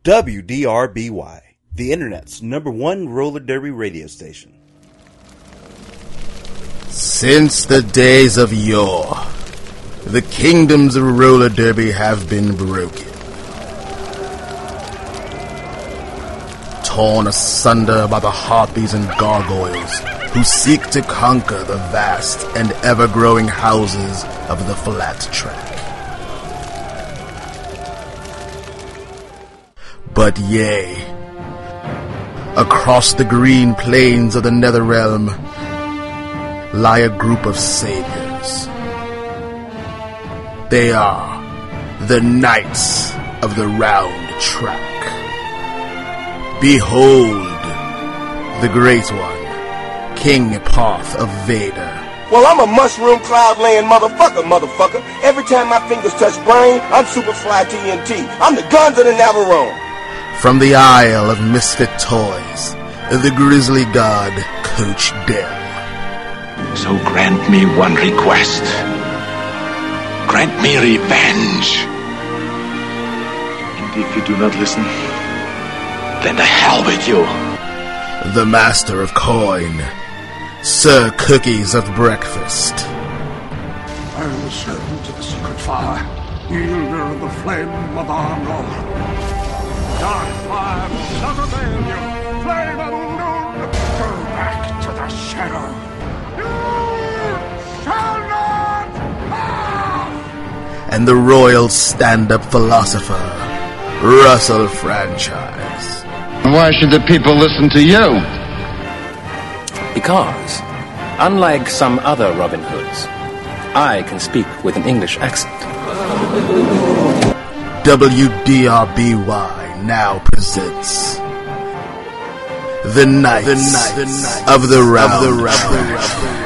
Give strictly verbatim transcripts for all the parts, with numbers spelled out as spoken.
W D R B Y, the internet's number one roller derby radio station. Since the days of yore, the kingdoms of roller derby have been broken. Torn asunder by the harpies and gargoyles who seek to conquer the vast and ever-growing houses of the flat track. But yea, across the green plains of the Netherrealm lie a group of saviors. They are the Knights of the Round Track. Behold, the Great One, King Parth of Vader. Well, I'm a mushroom cloud-laying motherfucker, motherfucker. Every time my fingers touch brain, I'm Superfly T N T. I'm the guns of the Navarone. From the Isle of Misfit Toys, the Grizzly God, Coach Dell. So grant me one request. Grant me revenge. And if you do not listen, then to hell with you. The Master of Coin, Sir Cookies of Breakfast. I am the servant of the secret fire, wielder of the flame of Arnor. Dark fire will not avail you. Flame unknown, go back to the shadow. You shall not pass! And the royal stand-up philosopher, Russell Franchise. Why should the people listen to you? Because, unlike some other Robin Hoods, I can speak with an English accent. W D R B Y now presents The Knights, the Knights, the Knights of the Round, of the round.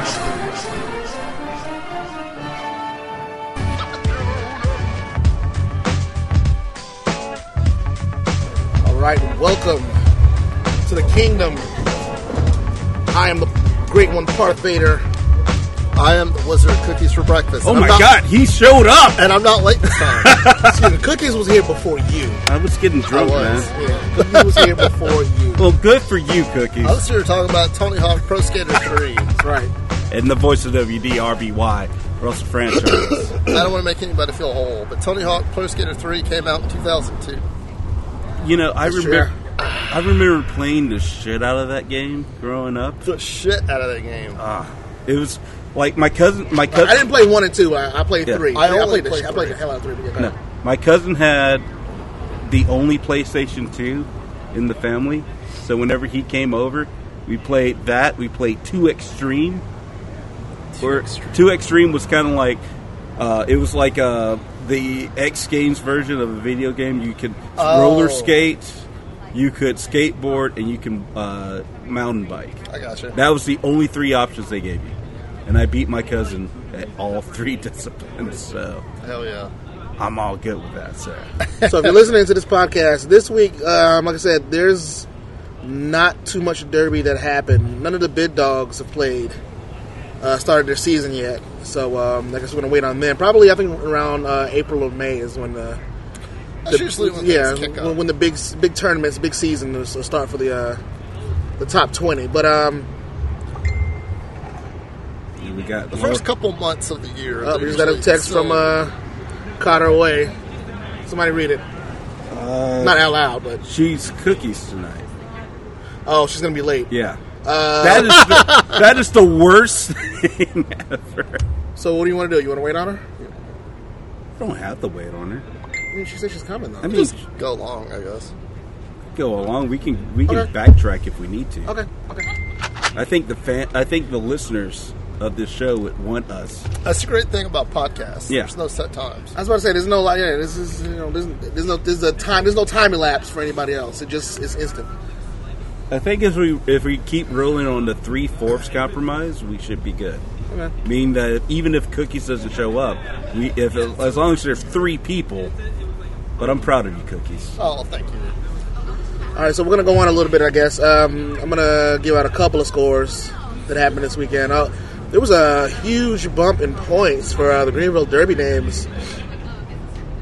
All right, welcome to the kingdom. I am the Great One, Parth Vader. I am the Wizard of Cookies for Breakfast. Oh I'm my not, god, he showed up! And I'm not late this time. Excuse me, Cookies was here before you. I was getting drunk, I was, man. yeah. Cookies was here before you. Well, good for you, Cookies. I was here talking about Tony Hawk Pro Skater three. That's right. And the voice of W D R B Y, Russell Franchise. I don't want to make anybody feel whole, but Tony Hawk Pro Skater three came out in two thousand two. You know, I That's remember... true. I remember playing the shit out of that game growing up. The shit out of that game. Ah, it was like my cousin. My cousin. I didn't play one and two. I, I played Yeah. three. I I, only played the, played I played three. the hell out of three. But No, my cousin had the only PlayStation two in the family, so whenever he came over, we played that. We played Two Extreme. Two Extreme. Two Extreme was kind of like uh, it was like uh, the X Games version of a video game. You could Oh. roller skate. You could skateboard, and you can uh, mountain bike. I gotcha. That was the only three options they gave you. And I beat my cousin at all three disciplines, so... Hell yeah. I'm all good with that, sir. So if you're listening to this podcast, this week, um, like I said, there's not too much derby that happened. None of the bid dogs have played, uh, started their season yet. So um, I guess we're going to wait on them. Probably, I think, around uh, April or May is when the... That's The, usually when yeah, things kick when, up. when the big big tournaments, big season will start for the uh, the top twenty. But um, Yeah, we got The first couple months of the year. oh, we they're just got a usually text so- from uh, Carter Way. Somebody read it. Uh, Not out loud, but she's Cookies tonight. Oh, she's gonna be late. Yeah. Uh, That is the, that is the worst thing ever. So what do you want to do? You want to wait on her? I don't have to wait on her. I mean, she said she's coming though. I mean, Just go along, I guess. go along. We can we can Okay. backtrack if we need to. Okay, okay. I think the fan. I think the listeners of this show would want us. That's the great thing about podcasts. Yeah. There's no set times. I was about to say there's no like yeah, this is you know there's, there's no there's a time there's no time elapse for anybody else. It just it's instant. I think if we if we keep rolling on the three fourths compromise, we should be good. Okay. Meaning that even if Cookies doesn't show up, we if as long as there's three people. But I'm proud of you, Cookies. Oh, thank you. All right, so we're gonna go on a little bit, I guess. Um, I'm gonna give out a couple of scores that happened this weekend. Uh, there was a huge bump in points for uh, the Greenville Derby names.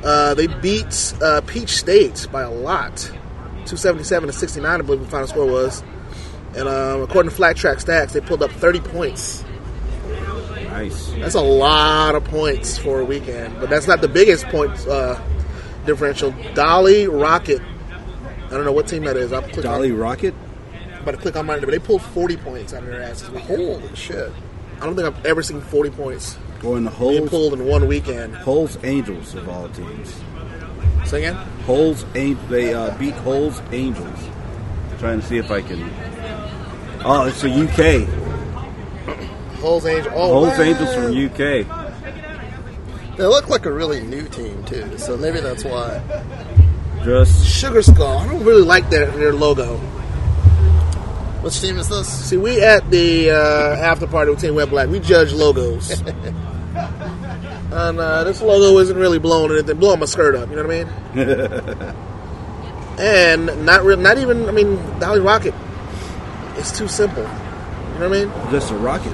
Uh, they beat uh, Peach State by a lot, two seventy-seven to sixty-nine, I believe the final score was. And um, according to Flat Track Stats, they pulled up thirty points. Nice. That's a lot of points for a weekend, but that's not the biggest points uh, differential. Dolly Rocket, I don't know what team that is. I'll click Dolly on, Rocket? I'm about to click on mine, but they pulled forty points out of their asses. Holy shit. I don't think I've ever seen forty points Going to being Holes, pulled in one weekend. Holes Angels of all teams. Say again? Holes An- They uh, beat Holes Angels. Trying to see if I can. Oh, it's the U K. Holes Angels. Oh, Holes man. Angels from U K. They look like a really new team, too, so maybe that's why. Just Sugar Skull. I don't really like their, their logo. Which team is this? See, we at the uh, after party with Team Wet Black, we judge logos. And uh, this logo isn't really blowing anything, blowing my skirt up, you know what I mean? And not real, not even, I mean, Dolly Rocket. It's too simple. You know what I mean? just a rocket.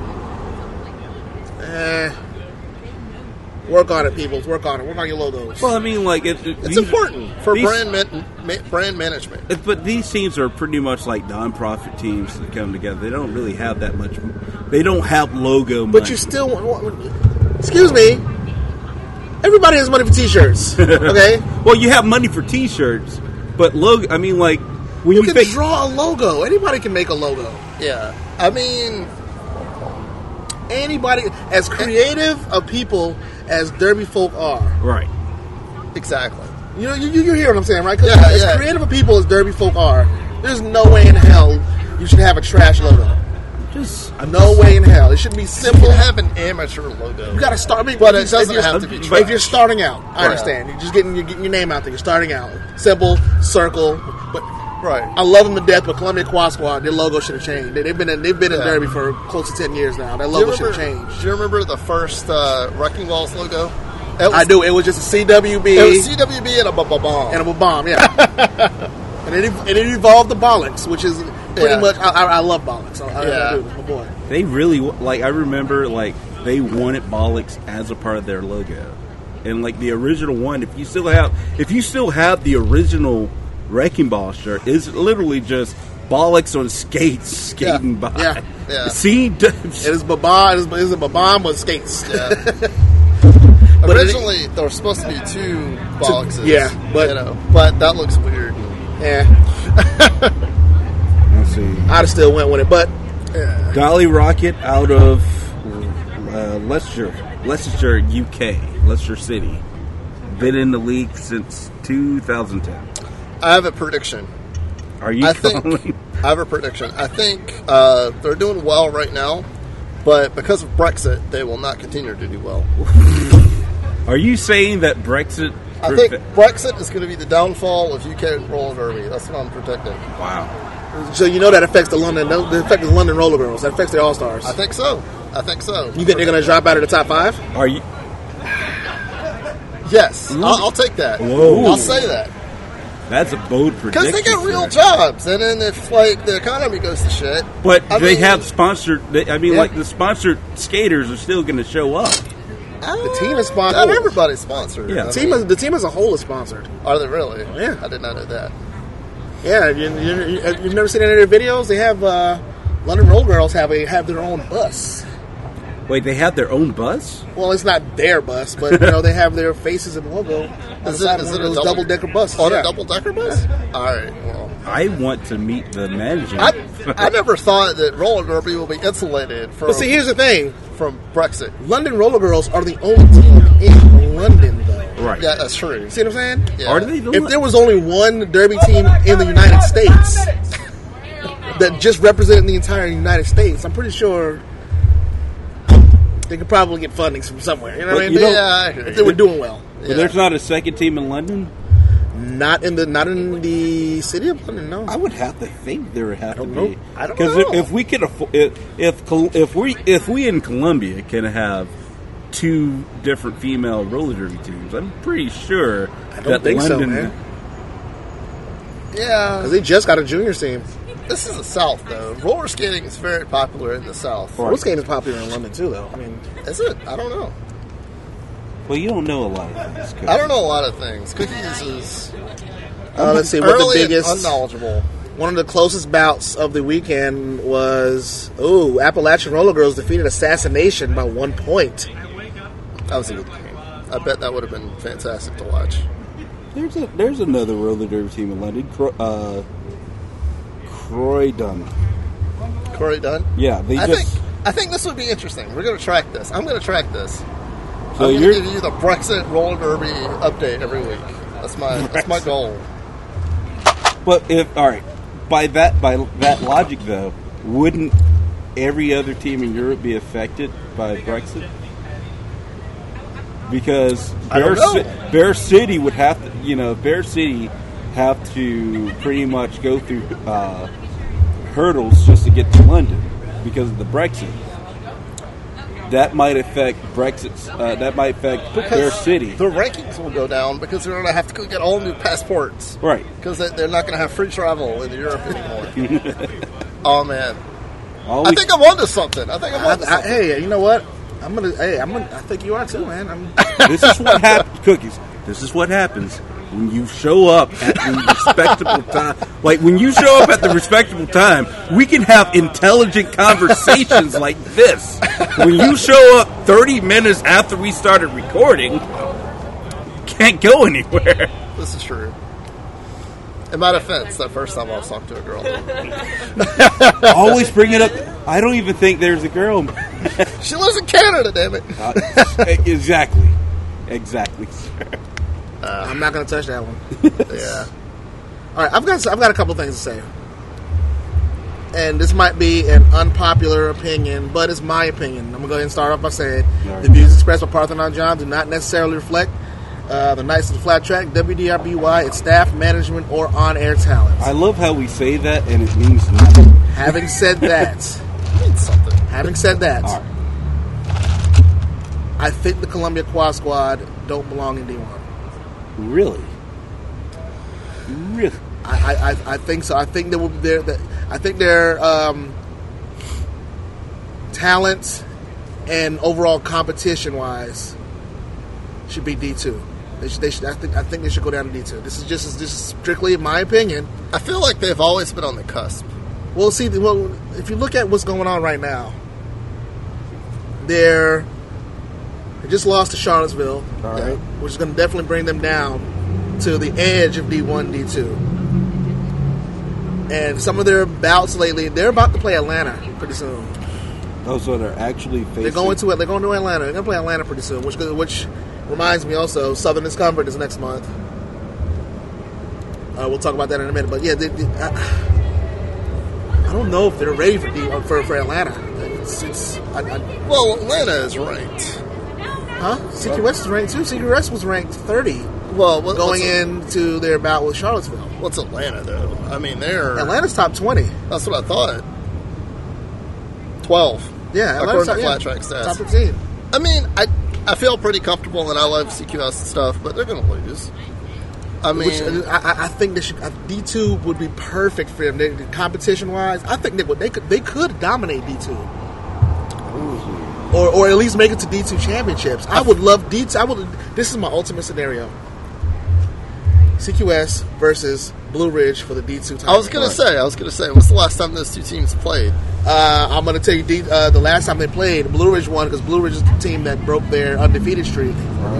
Eh. Work on it, people. Work on it. Work on your logos. Well, I mean, like it, it, It's these, important for these- brand man, ma- brand management. it- But these teams are pretty much like non-profit teams that come together. They don't really have that much. They don't have logo money. But you still want. Excuse me. Everybody has money for T-shirts. Okay. Well, you have money for T-shirts, but logo. I mean, like when You you, can think, draw a logo. Anybody can make a logo. Yeah. I mean, Anybody, as creative of people as Derby folk are. right? exactly. You know, you, you hear what I'm saying, right? 'Cause Yeah, as yeah. creative of people as Derby folk are, there's no way in hell you should have a trash logo. Just I'm No way in hell. It should be You simple. can have an amateur logo. You got to start. I mean, But if it you- if doesn't you're- have to be If trash. you're starting out, I Right. understand. You're just getting you're getting your name out there. You're starting out. Simple, circle. But Right. I love them to death. But Columbia Quad Squad, their logo should have changed. They, they've been in, they've been in Yeah. Derby for close to ten years now. Their Do you logo should remember- have changed. Do you remember the first uh, Wrecking Balls logo? It was, I do. It was just a C W B It was C W B and a bomb. and a bomb. Yeah. and it and it evolved to Bollocks, which is pretty Yeah. much. I, I, I love Bollocks. I, Yeah. I do. It's my boy. They really like. I remember like they wanted Bollocks as a part of their logo, and like the original one. If you still have, if you still have the original Wrecking Ball shirt, is literally just Bollocks on skates skating by. Yeah. Yeah. See, It is Babam. It is, it is a Babam with skates. Yeah. But it- Originally, there were supposed to be two boxes. yeah, but- you know, but that looks weird. Yeah, let's see. I'd have still went with it, but Dolly Rocket out of uh, Leicester, Leicestershire, U K, Leicester City. Been in the league since two thousand ten. I have a prediction. Are you I think calling? I have a prediction. I think uh, they're doing well right now, but because of Brexit, they will not continue to do well. Are you saying that Brexit? I think Brexit is going to be the downfall of U K roller derby. That's what I'm predicting. Wow. so you know that affects the London. That affects the London Roller Girls. That affects the All Stars. I think so. I think so. You think they're going to drop out of the top five? Are you? Yes, I'll, I'll take that. Whoa. I'll say that That's a bold prediction. because they get real sir. jobs, and then if like the economy goes to shit, But I they mean, have sponsored. They, I mean, Yeah. like the sponsored skaters are still going to show up. The team is sponsored. Not everybody's sponsored. Yeah. I The team, mean, as, the team as a whole is sponsored. are they really? Yeah. I did not know that. Yeah, you, you, you, you've never seen any of their videos. They have uh, London Roll Girls have a have their own bus. Wait, they have their own bus? Well, it's not their bus, but you know they have their faces and logo. on the Is side it, of is one it of a those double decker buses? On Yeah. a double decker bus? All right. Well, I want to meet the manager. I, I never thought that roller derby will be insulated from But see, here's the thing: from Brexit. London Roller Girls are the only team in London, though. right. Yeah, that's true. See what I'm saying? Yeah. Are they the If one- there was only one Derby team in the United States that just represented the entire United States, I'm pretty sure they could probably get funding from somewhere. You know what But I mean? you They- don't- Yeah, I hear if they were doing well. But there's not a second team in London? Not in the not in the city of London, no. I would have to think there would have to don't be. know. I don't Because know. if we could afford, if if, Col- if we if we in Colombia can have two different female roller derby teams, I'm pretty sure I don't that think so, London. man. Yeah. Because they just got a junior team. This is the South, though. Roller skating is very popular in the South. Roller skating is popular in London too, though. I mean, Is it? I don't know. Well, you don't know a lot of things. Cookies. I don't know a lot of things. Cookies is Uh, let's see what the early and biggest, unknowledgeable. one of the closest bouts of the weekend was, ooh, Appalachian Roller Girls defeated Assassination by one point. That was a good game. I bet that would have been fantastic to watch. There's a there's another roller derby team in London, Cro- uh, Croydon. Croydon? Yeah, they I just. think I think this would be interesting. We're going to track this. I'm going to track this. So I'm going you're to give you the Brexit roller derby update every week. That's my that's my goal. But if all right, by that by that logic though, wouldn't every other team in Europe be affected by Brexit? Because Bear, Ci- Bear City would have to, you know, Bear City have to pretty much go through uh, hurdles just to get to London because of the Brexit. That might affect Brexit. Uh, that might affect Because Bear City. The rankings will go down because they're going to have to go get all new passports. Right. Because they're not going to have free travel in Europe anymore. Oh, man. Always, I think I'm onto something. I think I'm I, onto I, something. hey, you know what? I'm gonna. Hey, I'm gonna. I think you are too, man. I'm, this is what happens, Cookies. This is what happens when you show up at the respectable time. Like when you show up at the respectable time, we can have intelligent conversations like this. When you show up thirty minutes after we started recording, can't go anywhere. This is true. In my defense, that first time I was talking to a girl. Always bring it up. I don't even think there's a girl. She lives in Canada, damn it. Uh, exactly. Exactly, sir. uh, I'm not gonna touch that one. Yeah. All right, I've got. I've got a couple things to say, and this might be an unpopular opinion, but it's my opinion. I'm gonna go ahead and start off by saying right. The views expressed by Parthenon John do not necessarily reflect uh, the Knights of the Flat Track, W D R B Y, its staff, management, or on-air talent. I love how we say that, and it means nothing. Having said that, It means something. having said that, All right. I think the Columbia Quad Squad don't belong in D one. Really? Really? I, I, I think so. I think they will. Their, that I think their um, talent and overall competition wise should be D two. They should, they should, I think. I think they should go down to D two. This is just this is strictly my opinion. I feel like they've always been on the cusp. Well, see, well, if you look at what's going on right now, they're they just lost to Charlottesville, All right. which is going to definitely bring them down to the edge of D one, D two. And some of their bouts lately, they're about to play Atlanta pretty soon. Oh, so they're actually facing... They're going to it. They're going to Atlanta. They're going to play Atlanta pretty soon, which which reminds me also, Southern Discomfort is next month. Uh, we'll talk about that in a minute. But yeah, they, they, I, I don't know if they're ready for D, for, for Atlanta. It's, it's, I, I, Well, Atlanta is ranked. huh? C Q S is ranked too. C Q S was ranked thirty Well, what, going what's, into their bout with Charlottesville. What's Atlanta, though? I mean, they're... Atlanta's top twenty. That's what I thought. twelve. Yeah, According Atlanta's to top, Flat yeah, Track stats. top fifteen. I mean, I I feel pretty comfortable, and I love C Q S and stuff, but they're going to lose. I mean... Which, I, I think they should, D two would be perfect for them. They, competition wise, I think they would. They could. They could dominate D two, or or at least make it to D two championships. I would love D two. I would. This is my ultimate scenario: C Q S versus Blue Ridge for the D two title. I was going to say, I was going to say, what's the last time those two teams played? Uh, I'm going to tell you D, uh, the last time they played, Blue Ridge won because Blue Ridge is the team that broke their undefeated streak.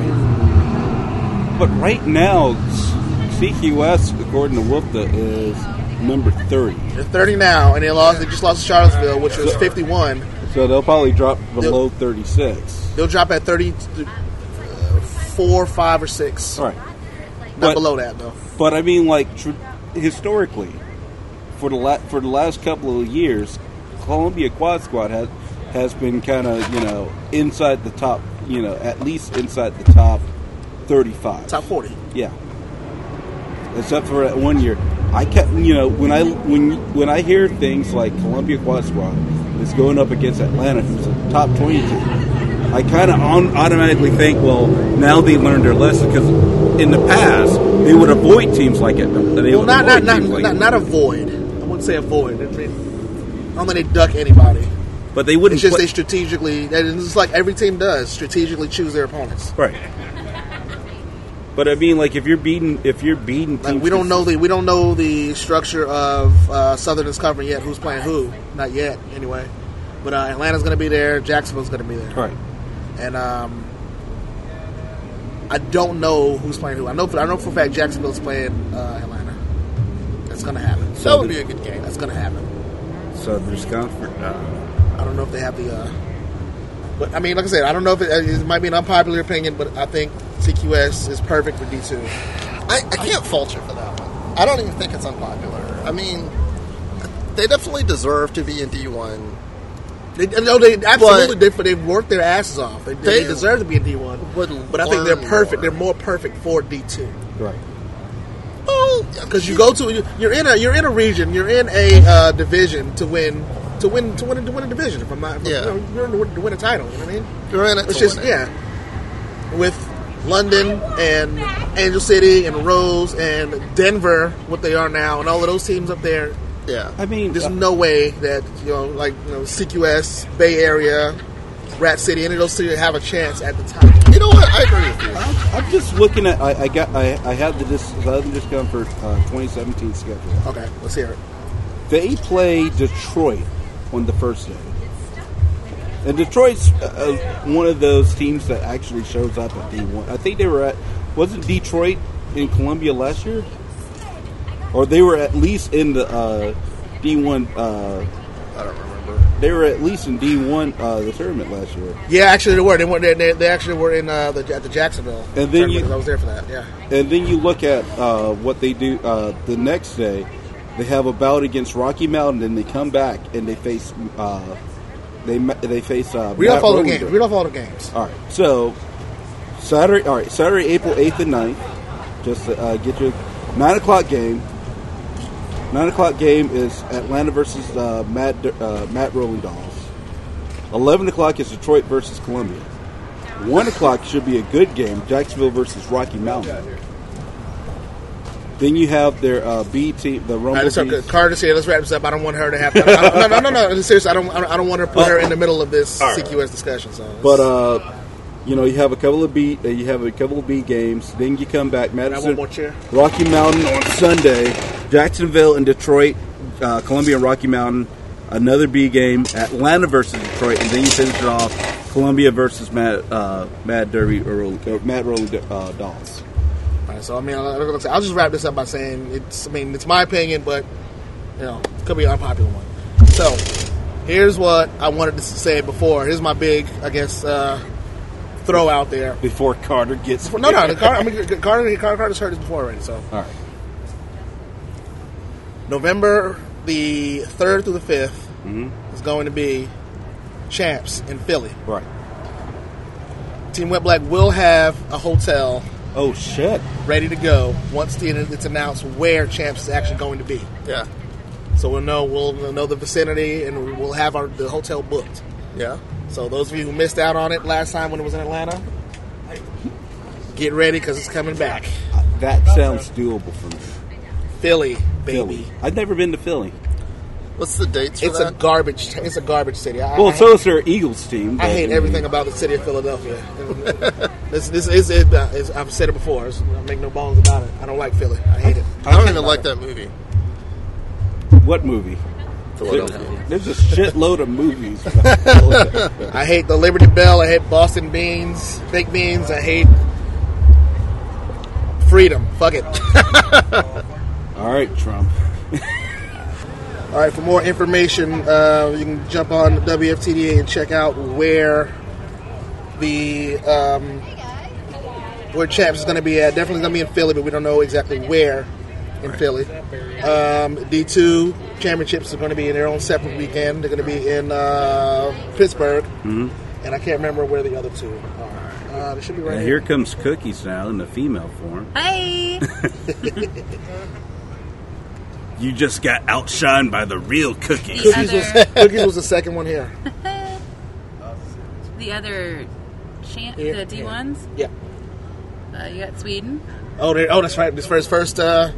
But right now, C Q S, according to Wolfda, is number thirty. They're thirty now, and they lost. They just lost to Charlottesville, which was fifty-one. So they'll probably drop below thirty-six. They'll drop at thirty-four, five, or six. All right. Not But- below that, though. But I mean, like tr- historically, for the la- for the last couple of years, Columbia Quad Squad has has been kind of you know inside the top, you know, at least inside the top thirty-five, Top forty. yeah. Except for that one year, I kept you know when I when when I hear things like Columbia Quad Squad is going up against Atlanta, who's a top twenty team, I kind of on- automatically think, well, now they learned their lesson because in the past they would avoid teams like it. They Well, would not not avoid not, teams like not, it. not avoid. I wouldn't say avoid. I mean, I don't think they duck anybody. But they wouldn't. It's just play- they strategically. It's just like every team does. Strategically choose their opponents. Right. But I mean, like if you're beating, if you're beating, like, we don't know the we don't know the structure of uh, Southern's covering yet. Who's playing who? Not yet, anyway. But uh, Atlanta's going to be there. Jacksonville's going to be there. Right. And um, I don't know who's playing who. I know. For, I know for a fact Jacksonville's playing uh, Atlanta. That's going to happen. So that would be a good game. That's going to happen. Southern's Conference. Uh, I don't know if they have the. Uh, but I mean, like I said, I don't know if it, it might be an unpopular opinion, but I think C Q S is perfect for D two. I, I can't fault you for that one. I don't even think it's unpopular. I mean, they definitely deserve to be in D one. They, no, they absolutely they, they've worked their asses off. They, they, They deserve to be in D one. But I think they're perfect. More. They're more perfect for D two. right. Well, Because you go to you're in a you're in a region, you're in a uh, division to win to win to win to win a division. If I'm not, if Yeah. you know, you're in to win, to win a title. You know what I mean? You're in it. It's to just win it. yeah, with London and Angel City and Rose and Denver, what they are now, and all of those teams up there. Yeah. I mean, There's uh, no way that you know, like you know, C Q S, Bay Area, Rat City, any of those cities have a chance at the top. You know what? I agree with you. I'm, I'm just looking at. I, I got. I, I had the dis, the other discount for uh, twenty seventeen schedule. Okay, let's hear it. They play Detroit on the first day, and Detroit's uh, one of those teams that actually shows up at D one. I think they were at. Wasn't Detroit in Columbia last year? Or they were at least in the uh, D one. Uh, I don't remember. they were at least in D one uh, the tournament last year. Yeah, actually they were. They were. They, they, they actually were in uh, the at the Jacksonville. And then you- tournament, 'cause I was there for that. Yeah. And then you look at uh, what they do uh, the next day. They have a bout against Rocky Mountain, and they come back and they face uh, they ma- they face. Uh, Read off Matt all the Rowlander. games. Read off all the games. All right, so Saturday. All right, Saturday, April eighth and ninth. Just to, uh, get your nine o'clock game. Nine o'clock game is Atlanta versus uh, Matt uh, Matt Rolling Dolls. Eleven o'clock is Detroit versus Columbia. One o'clock should be a good game. Jacksonville versus Rocky Mountain. Then you have their uh, B team, the Rumble. All right, let's Bees. start, Carter's here. Let's wrap this up. I don't want her to have. I don't, no, no, no, no. Seriously, I don't. I don't want her to put her in the middle of this All right. C Q S discussion. So, But uh, you know, you have a couple of B, uh, you have a couple of B games. Then you come back, Can I have Madison, one more chair. Rocky Mountain on Sunday, Jacksonville and Detroit, uh, Columbia and Rocky Mountain. Another B game, Atlanta versus Detroit, and then you finish it off, Columbia versus Mad uh, Mad Derby or uh, Mad Rolling uh, Dolls. All right, so I mean, I'll, I'll just wrap this up by saying it's. I mean, it's my opinion, but you know, it could be an unpopular one. So, here's what I wanted to say before. Here's my big, I guess, uh, throw out there. Before Carter gets No, no, the Carter, I mean, Carter, Carter, Carter's heard this before already. So, all right, November the third through the fifth mm-hmm. is going to be champs in Philly. right. Team Wet Black will have a hotel Oh shit! ready to go once the, it's announced where champs is actually going to be. Yeah. So we'll know we'll know the vicinity and we'll have our the hotel booked. Yeah. So those of you who missed out on it last time when it was in Atlanta, get ready because it's coming back. That sounds doable for me. Philly, baby. Philly. I've never been to Philly. What's the dates for It's a that? garbage. It's a garbage city. I, Well, I, so is their Eagles team. I but- hate everything about the city of Philadelphia. this this is it. Uh, it's- I've said it before. It's, I make no bones about it. I don't like Philly. I hate it. I don't even like that movie. What movie? Philadelphia. There's a shitload of movies. I hate the Liberty Bell. I hate Boston beans, baked beans. I hate freedom. Fuck it. All right, Trump. All right, for more information, uh, you can jump on W F T D A and check out where the um, where champs is going to be at. Definitely going to be in Philly, but we don't know exactly where in Philly. Um, D two championships are going to be in their own separate weekend. They're going to be in uh, Pittsburgh, Mm-hmm. and I can't remember where the other two are. Uh, they should be right And here. here comes Cookies now in the female form. Hi. You just got outshined by the real Cookies. The Cookies was, other, Cookies was the second one here. the other champ, Here, the D ones. Yeah. Uh, you got Sweden. Oh, they, oh, that's right. This first first uh,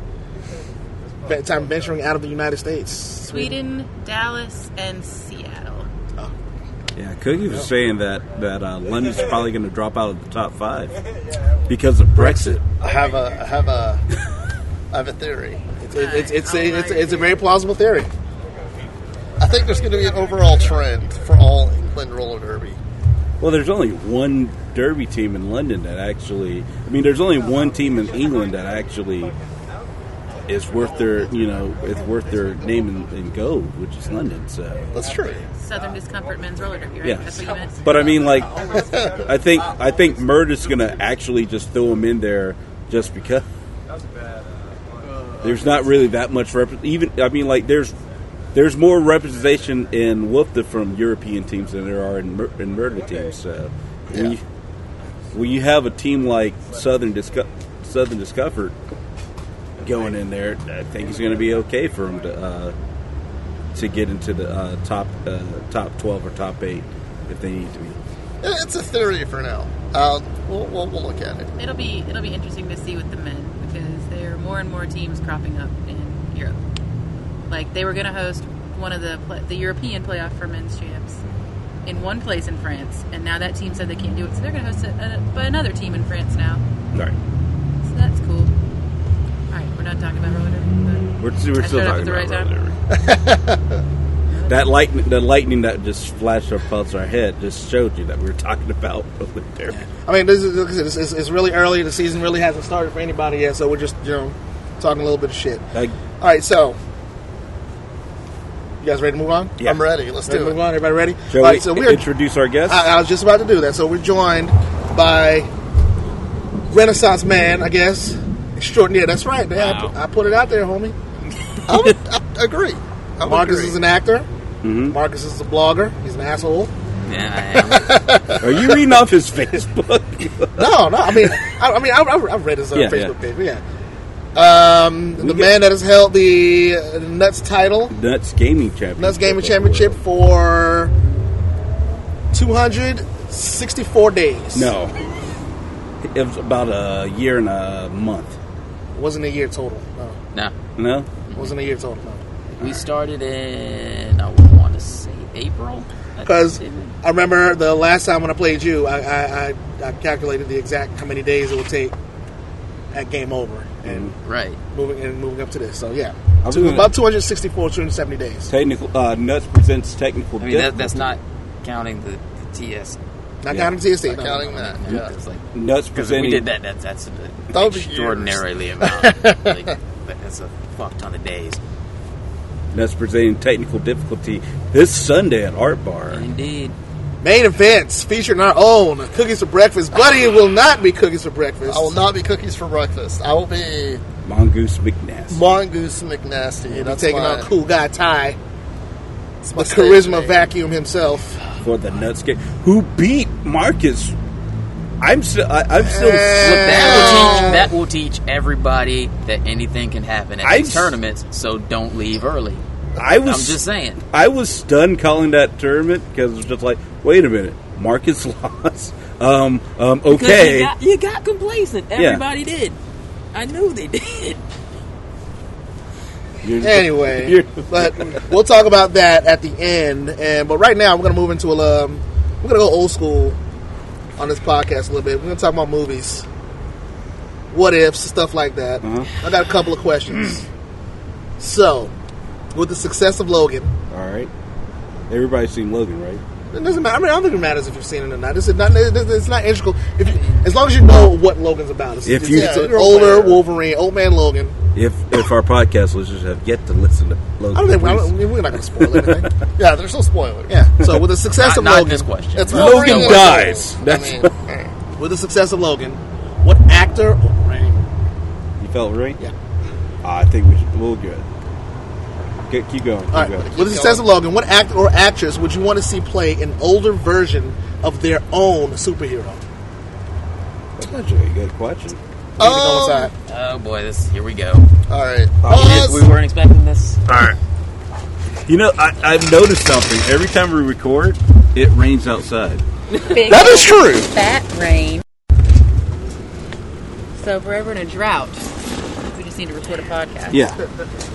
time venturing out of the United States. Sweden, Dallas, and Seattle. Oh, Yeah, Cookie was saying that that uh, London's probably going to drop out of the top five because of Brexit. I have a, I have a, I have a theory. It's it's it's a, it's, a, it's a very plausible theory. I think there's going to be an overall trend for all England roller derby. Well, there's only one derby team in London that actually. I mean, there's only one team in England that actually is worth their, you know, it's worth their name in, in gold, which is London. So that's true. Southern Discomfort Men's Roller Derby, right? Yeah. That's what you meant. But I mean, like, I think I think Murda's going to actually just throw him in there just because there's not really that much rep- even. I mean, like, there's there's more representation in Wolfda from European teams than there are in, Mur- in Murda teams. So when, Yeah. you, when you have a team like Southern Disco- Southern Discomfort going in there, I think it's going to be okay for him to uh, to get into the uh, top uh, top twelve or top eight if they need to be. It's a theory for now. Uh, we'll, we'll, we'll look at it. It'll be it'll be interesting to see with the men because there are more and more teams cropping up in Europe. Like they were going to host one of the pla- the European playoff for men's champs in one place in France, and now that team said they can't do it, so they're going to host it uh, by another team in France now. Right. So that's cool. All right, we're not talking about roller derby. We're, we're I still showed up talking at the about right roller derby. That lightning, the lightning that just flashed across our head, just showed you that we were talking about roller derby. I mean, this is like I said, it's, it's, it's really early. The season really hasn't started for anybody yet, so we're just you know talking a little bit of shit. Like, All right, so you guys ready to move on? Yeah. I'm ready. Let's Ready do to it. move on. Everybody ready? shall All we right, so we're introduce our guest? I, I was just about to do that. So we're joined by Renaissance man, I guess, extraordinaire. That's right. Yeah, I, put, I put it out there, homie. I, would, I agree. I would Marcus agree. is an actor. Mhm. Marcus is a blogger. He's an asshole. Yeah, I am. Are you reading off his Facebook? No, no. I mean, I, I mean, I, I- I've read his uh, Yeah, Facebook yeah. page. Yeah. Um, the get- man that has held the uh, Nuts title, Nuts Gaming Championship. Nuts Gaming Championship, for two hundred sixty-four days. No, it was about a year and a month. It wasn't a year total. No, No, No, it wasn't a year total. No. we started in, I want to say April. Because I remember the last time when I played you, I, I, I, I calculated the exact how many days it would take at game over, and Right. moving and moving up to this. So yeah, I'm Two- gonna- about two hundred sixty-four, two hundred seventy days. technical. Uh, Nuts presents technical. I mean, that, difficulty. that's not counting the, the T S. Not Yeah. counting T S T. Not no, counting no, no. that. Yeah. Yeah. It's like, Nuts because if we presenting. did that, that's, that's an That would be extraordinarily amount. Like, that's a fuck ton of days. Nuts presenting technical difficulty this Sunday at Art Bar. Indeed. Main events featuring our own cookies for breakfast. Buddy, it will not be cookies for breakfast. I will not be cookies for breakfast. I will be Mongoose McNasty. Mongoose McNasty. He'll be That's taking my, on Cool Guy Ty, that's the my stage charisma name. vacuum himself. For the Nuts game, who beat Marcus. I'm still. I, I'm still. Look, that will teach. That will teach everybody that anything can happen at I these s- tournaments. So don't leave early. I was. I'm just saying. I was stunned calling that tournament because it was just like, wait a minute, Marcus lost. Um. Um. Because Okay. You got, you got complacent. Yeah. Everybody did. I knew they did. You're- Anyway, you're- but we'll talk about that at the end. And but right now, we're gonna move into a. Um, we're gonna go old school on this podcast a little bit. We're gonna talk about movies, what ifs, stuff like that. Uh-huh. I got a couple of questions. So, with the success of Logan, All right. Everybody's seen Logan, right? it doesn't matter. I mean, I don't think it matters if you've seen it or not. This is not. It's not integral. If you, as long as you know what Logan's about. It's, If it's, you- it's Yeah, an you're older aware. Wolverine, old man Logan. If if our podcast listeners have yet to listen to Logan, I don't think I please- don't, we're not going to spoil anything. Yeah, there's no spoilers. Yeah. So with the success Not, of not Logan, this question. It's Logan Wolverine and dies. Logan. That's- I mean, with the success of Logan, what actor? Oh, right. you felt right. Yeah. Ah, I think we should. We'll good. Keep, keep going. Keep All right. going. With the success of Logan, what actor or actress would you want to see play an older version of their own superhero? That's actually a good question. We need to go inside. Oh boy, this here we go. all right. We, Pause. did, we weren't expecting this. All right. You know, I, I've noticed something. Every time we record, it rains outside. Big That is true. Fat rain. So if we're ever in a drought, we just need to record a podcast. Yeah.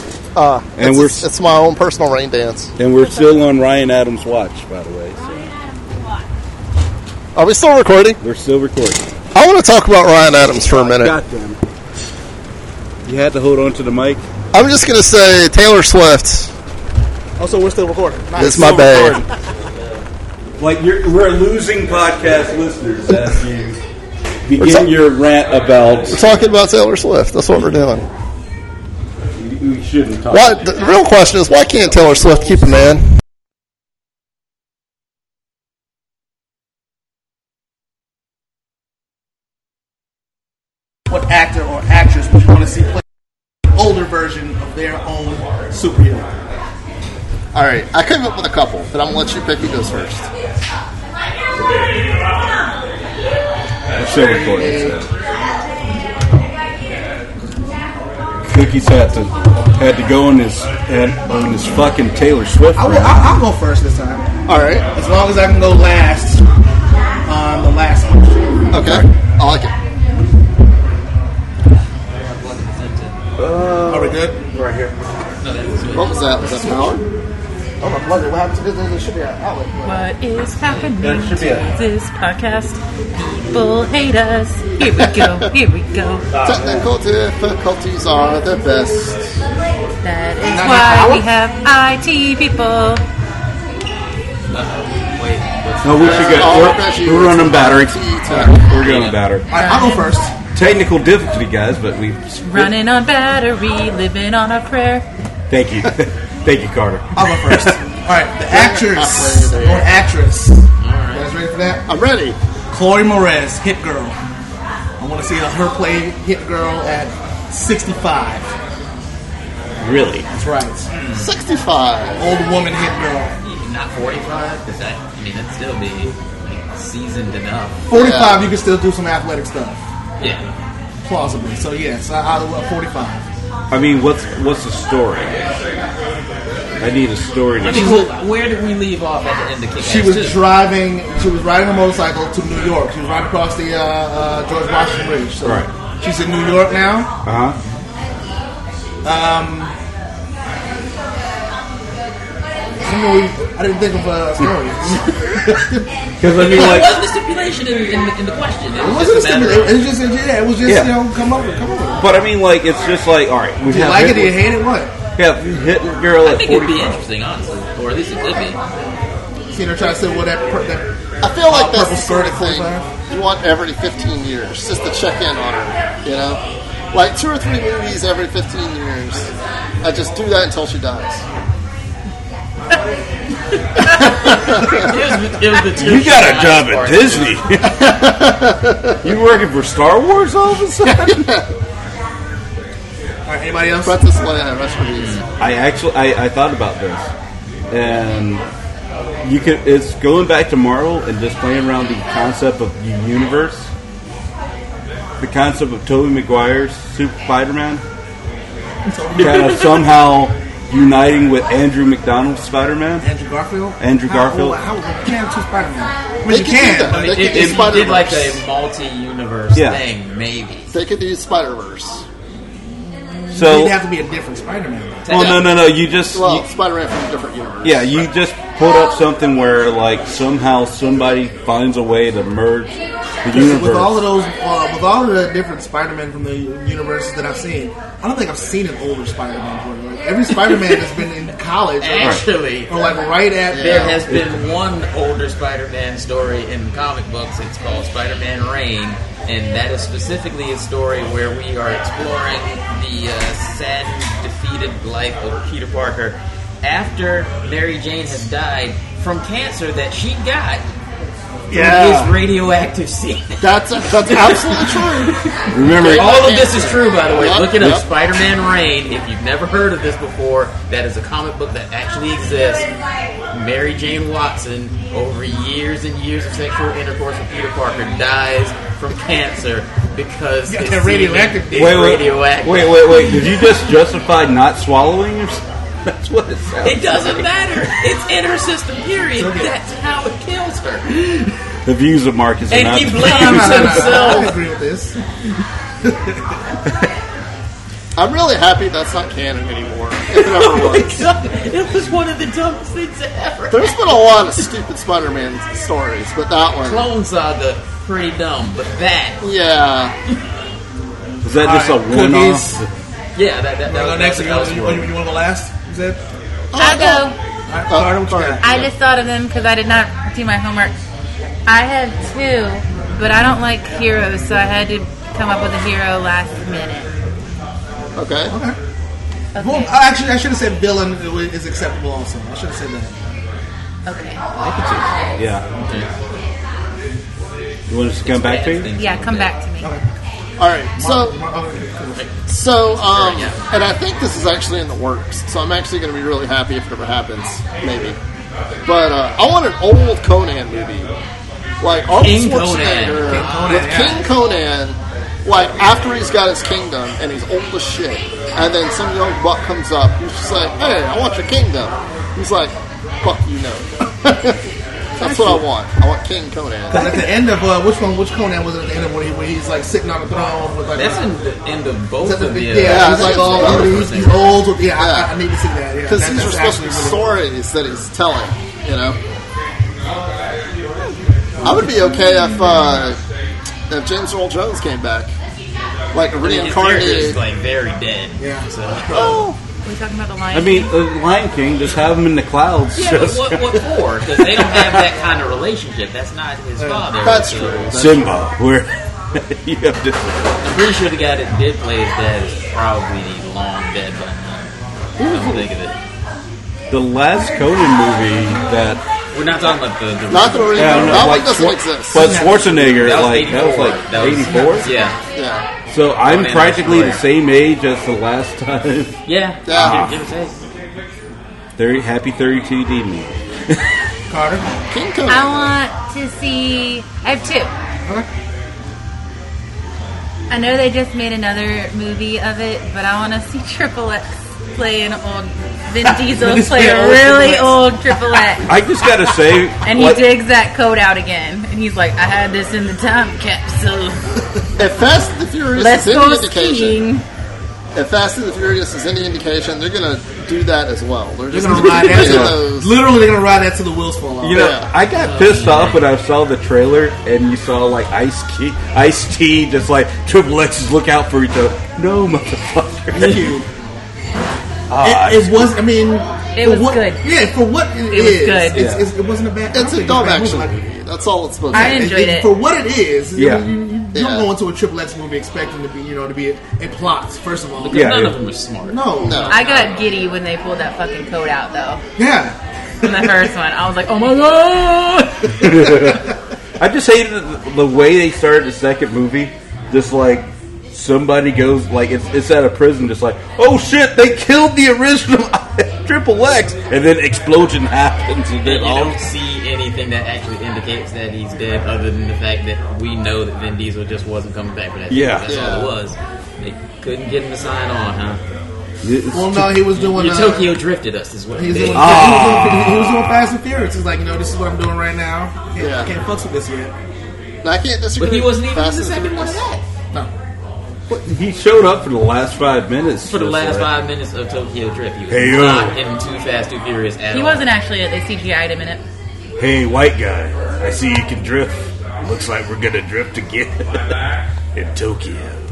Uh, And it's, we're- it's my own personal rain dance. And we're still on Ryan Adams' watch, by the way. So. Are we still recording? We're still recording. I want to talk about Ryan Adams for a minute. God damn it. You had to hold on to the mic. I'm just going to say Taylor Swift. Also, we're still recording. Nice. It's my bad. Like, you're, we're losing podcast listeners as you begin ta- your rant about... We're talking about Taylor Swift. That's what we're doing. We shouldn't talk. Why, the real question is, why can't Taylor Swift keep a man? What actor or actress would you want to see play an older version of their own superhero? All right, I came up with a couple, but I'm going to let you pick who goes first. We're still recording. So. Cookie's had to had to go on his had, on his fucking Taylor Swift. I'll, I'll, I'll go first this time. All right, as long as I can go last on the last one. Okay, I like it. Uh, Are we good? Right here. What was that? Was that power? Oh my plug it. What happened to this? There should be an outlet. What is happening There should be to a- this podcast? People hate us. Here we go. Here we go. Technical difficulties are the best. That is Not why power? we have I T people. Wait, No, we should go. We're, we're running battery. We're going on battery. All right, I'll go first. Technical difficulty, guys, but we Running on battery, living on a prayer. Thank you, thank you, Carter. I'll go first. All right, the actress or actress. You guys ready for that? I'm ready. Chloe Moretz, Hit Girl. I want to see her play Hit Girl at sixty-five. Really? That's right. sixty-five. Old woman Hit Girl. not forty-five? Because that, I mean, that'd still be like seasoned enough. forty-five, you can still do some athletic stuff. Yeah. Plausibly. So, yes, I, I love forty-five. I mean, what's what's the story? I need a story. To I mean, who- where did we leave off at the end of Kick-Ass She was two? driving. She was riding a motorcycle to New York. She was riding across the uh, uh, George Washington Bridge. So Right. She's in New York now. Uh huh. Um, I don't know. I didn't think of a story. Because I mean, What like, was the stipulation in, in, in the question? It It was wasn't a just a matter stimulation. of- It was just. Yeah, it was just. Yeah. You know, come over, come over. but I mean, like, it's just like, all right, we Do you have like it? hit, Do you hate it? What? yeah, hit girl I at think it'd be forty-five. interesting, honestly. Or at least it could be. Seeing her try to say what that. Per, that I feel like uh, that's purple the sort skirt of at thing forty-five. you want every fifteen years, just to check in on her, you know? Like two or three movies every fifteen years. I just do that until she dies. It was, it was the two You got a shots job part. at Disney. You working for Star Wars all of a sudden? All right. Anybody else? Princess Leia, rest in peace. I actually, I, I thought about this, and you could. It's going back to Marvel and just playing around the concept of the universe, the concept of Tobey Maguire's Super Spider-Man, kind of somehow uniting with Andrew McDonald's Spider-Man. Andrew Garfield. Andrew Garfield. How, how, how you can't choose Spider-Man? I mean, They you can do can. that. I mean, They if, could do if you did like Spider-Verse. a multi-universe Yeah. thing, maybe. They could do Spider-Verse. So, It'd have to be a different Spider-Man. well, no, no, no. You just, Well, you, Spider-Man from a different universe. yeah, you just put up something where, like, somehow somebody finds a way to merge the universe. With all of those, uh, with all of the different Spider-Man from the universes that I've seen, I don't think I've seen an older Spider-Man before. Like, every Spider-Man has been in college, or, Actually, or like right at. there uh, has been one older Spider-Man story in comic books. It's called Spider-Man Reign, and that is specifically a story where we are exploring the uh, sad, defeated life of Peter Parker after Mary Jane has died from cancer that she got Yeah. from his radioactive seed. That's, that's absolutely true. Remember, All of this is true, by the way. Yep, Look it up, yep. Spider-Man Reign. If you've never heard of this before, that is a comic book that actually exists. Mary Jane Watson, over years and years of sexual intercourse with Peter Parker, dies from cancer because Yeah, his they're radioactive. semen is wait, wait, radioactive. wait, wait, wait. Did you just justify not swallowing yourself? That's what it sounds. It doesn't matter. It's in her system, period. That's how it kills her. The views of Marcus are And not. he No, no, blames no, no, no, I himself. agree with this. I'm really happy that's not canon anymore. If it ever was. It was one of the dumbest things ever. There's been a lot of stupid Spider-Man stories, but that one... Clone Saga, pretty dumb, but that... Yeah. Was that just All a right, one-off? Yeah, that, that, that, You was, go next. that, You, that was you, you, horrible. you want to go last? Is that? I'll go. All right, Carter, what you got? I just thought of them because I did not do my homework. I have two, but I don't like heroes, so I had to come up with a hero last minute. Okay. Okay. Okay. Well, I actually, I should have said villain is acceptable also. I should have said that. Okay. Yeah. You want us to come back to you? Yeah, come back to me. All right, so... Okay. So, um, and I think this is actually in the works, so I'm actually going to be really happy if it ever happens, maybe. But uh, I want an old Conan movie. Like, Arnold King Schwarzenegger Conan. King Conan, with yeah. King Conan, like, after he's got his kingdom, and he's old as shit, and then some young buck comes up, he's just like, hey, I want your kingdom. He's like, fuck you, no. That's what I want. I want King Conan. Because at the end of uh, which one? Which Conan was it at the end of when, he, when he's like sitting on the throne with like? That's a, in the end of both is that of the, the... yeah, Yeah, he's like that's oh, the he's, he's old. With, yeah, Yeah. I, I need to see that. Yeah, Because that, these are that's supposed to be actually really stories that he's telling, you know? I would be okay if uh, if James Earl Jones came back. Like a His character reincarnated. is like very dead. Yeah. So. Oh, Are we talking about the Lion I mean, King? uh, Lion King, just have him in the clouds. Yeah, but just what, what for? Because they don't have that kind of relationship. That's not his father. that's so- true. That's Simba, where you have to. I'm pretty sure the guy that did play his dad is probably long dead by now. Come to think of it. The last Conan movie that. We're not talking about the... the Not the original. Yeah, no, that like one doesn't Schwar- exist. But Schwarzenegger, That was like that was eighty-four. like That was- eighty-four. Yeah. Yeah. So I'm Conan practically the Destroyer. same age as the last time. Yeah. Yeah. Give, give or take. Thirty happy thirty-two D me. Carter. King Conan. I want to see. I have two. I know they just made another movie of it, but I want to see Triple X play an old Vin Diesel Just play play a an old really Triple X. old Triple X. I just gotta say, And he what- digs that code out again, and he's like, "I had this in the time capsule. If Fast and the Furious Let's is go any indication, skiing." if Fast and the Furious is any indication, they're gonna do that as well. They're They're just gonna gonna ride be that. making To, those. literally, they're gonna ride that to the wheels fall off. You know, Yeah. I got pissed off when I saw the trailer and you saw like Ice T, Ice T, just like Triple X's look out for each other. No, motherfucker. Thank you. Ah, It, it was. I mean, It for was what, good. Yeah, for what it, It was is, good. It's, Yeah. it's, it wasn't a bad. I It's don't a think dumb bad action movie. movie. That's all it's supposed to I be. enjoyed it. For what it is, you, Yeah. you, you Yeah. don't go into a Triple X movie expecting to be, you know, to be a, a plot. First of all, Because Yeah, none yeah. of them are smart. no, No. I got giddy when they pulled that fucking code out, though. yeah. In the first one, I was like, "Oh my god!" I just hated the, the way they started the second movie. Just like somebody goes, like it's it's at a prison, just like, oh shit, they killed the original Triple X, and then explosion happens, and And then you all. don't see anything that actually indicates that he's dead, other than the fact that we know that Vin Diesel just wasn't coming back for that. Yeah. That's Yeah. all it was. They couldn't get him to sign on, huh? It's Well, no, he was doing. You Uh, Tokyo drifted us, is what He he was, did. doing, Ah. he, was doing, he was doing Fast and Furious. He's like, you know, this is what I'm doing right now. Can't, Yeah. can't fucks with this yet. And I can't disagree. But he wasn't even in Fast the and second one Furious. of that. No. He showed up for the last five minutes. For the just last like, five minutes of Tokyo Drift, he was Hey, yo. not in Too Fast, Too Furious at He all. wasn't actually it. They C G I'd him in it. Hey, white guy, I see you can drift. Looks like we're gonna drift again in Tokyo.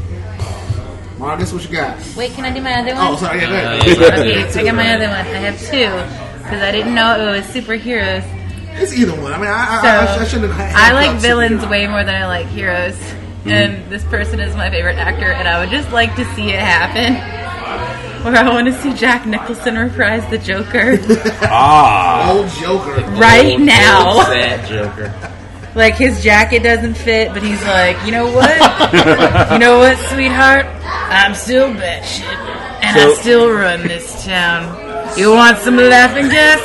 Marcus, what you got? Wait, can I do my other one? Oh, sorry. Yeah, go ahead. Uh, yeah. Okay, I got my other one. I have two because I didn't know it was superheroes. It's either one. I mean, I, I, So, I, I shouldn't have. I like villains way more than I like heroes. And this person is my favorite actor, and I would just like to see it happen. Where I want to see Jack Nicholson reprise the Joker Ah, Old Joker. right Old, now. old sad Joker. Like, his jacket doesn't fit, but he's like, you know what? You know what, sweetheart? I'm still batshit, and So- I still run this town. You want some laughing gas?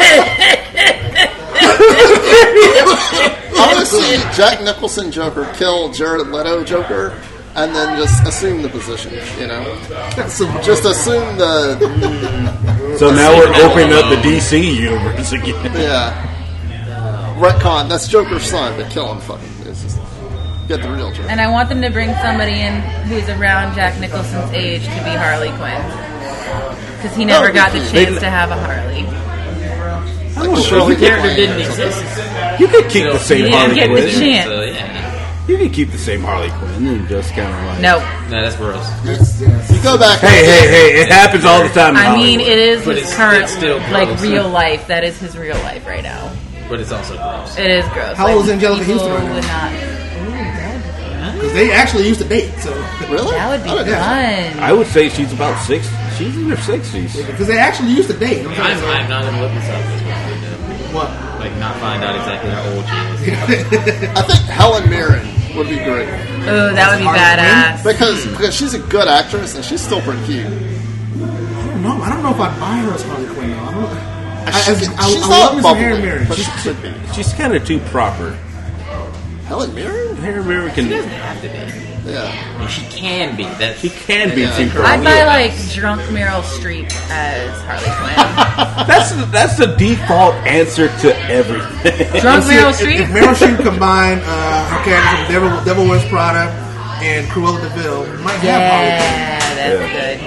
I want to see Jack Nicholson Joker kill Jared Leto Joker, and then just assume the position. You know, just assume the so now we're opening up the D C universe again. yeah retcon. That's Joker's son, but kill him. Fucking. It's just, Get the real Joker. And I want them to bring somebody in who's around Jack Nicholson's age to be Harley Quinn. Because he never got the chance to have a Harley. I don't know. The character didn't exist. You could keep the same He Harley didn't Quinn. get the chance. So, yeah. You could keep the same Harley Quinn and just kind of like... No. No, that's gross. You go back. Hey, hey, hey! It happens all the time. in I mean, Hollywood. it is But his it's- current, it's still like, gross. real life. That is his real life right now. But it's also gross. It is gross. How like, old is Angelica people Houston right now? would not. Because they actually used to date, so. Really? That would be Oh, yeah. fun. I would say she's about six. She's in her sixties. Because they actually used to date. I'm I'm, trying to say. I'm not going to look this up. That's what they do. What? Like, not find out exactly how old she is. I think Helen Mirren would be great. Oh, that would be badass. Because because she's a good actress and she's still pretty cute. I don't know. I don't know if I'd buy her as Harley Quinn, though. I don't, I, I, She's, I, she's I not love me some bubbly, Hair Mirren. but She- she should be. She's kind of too proper. Helen Mirren? Hair Mirren can. She doesn't have to be. Yeah. She can be. That She can be Yeah. too proper. I'd buy, like, drunk Meryl Streep as Harley Quinn. That's the, that's the default answer to everything. Drunk See, Meryl if, Streep? if Meryl Streep combined uh, her characters from Devil, Devil Wears Prada and Cruella de Vil, we might have Harley Quinn. Yeah, that's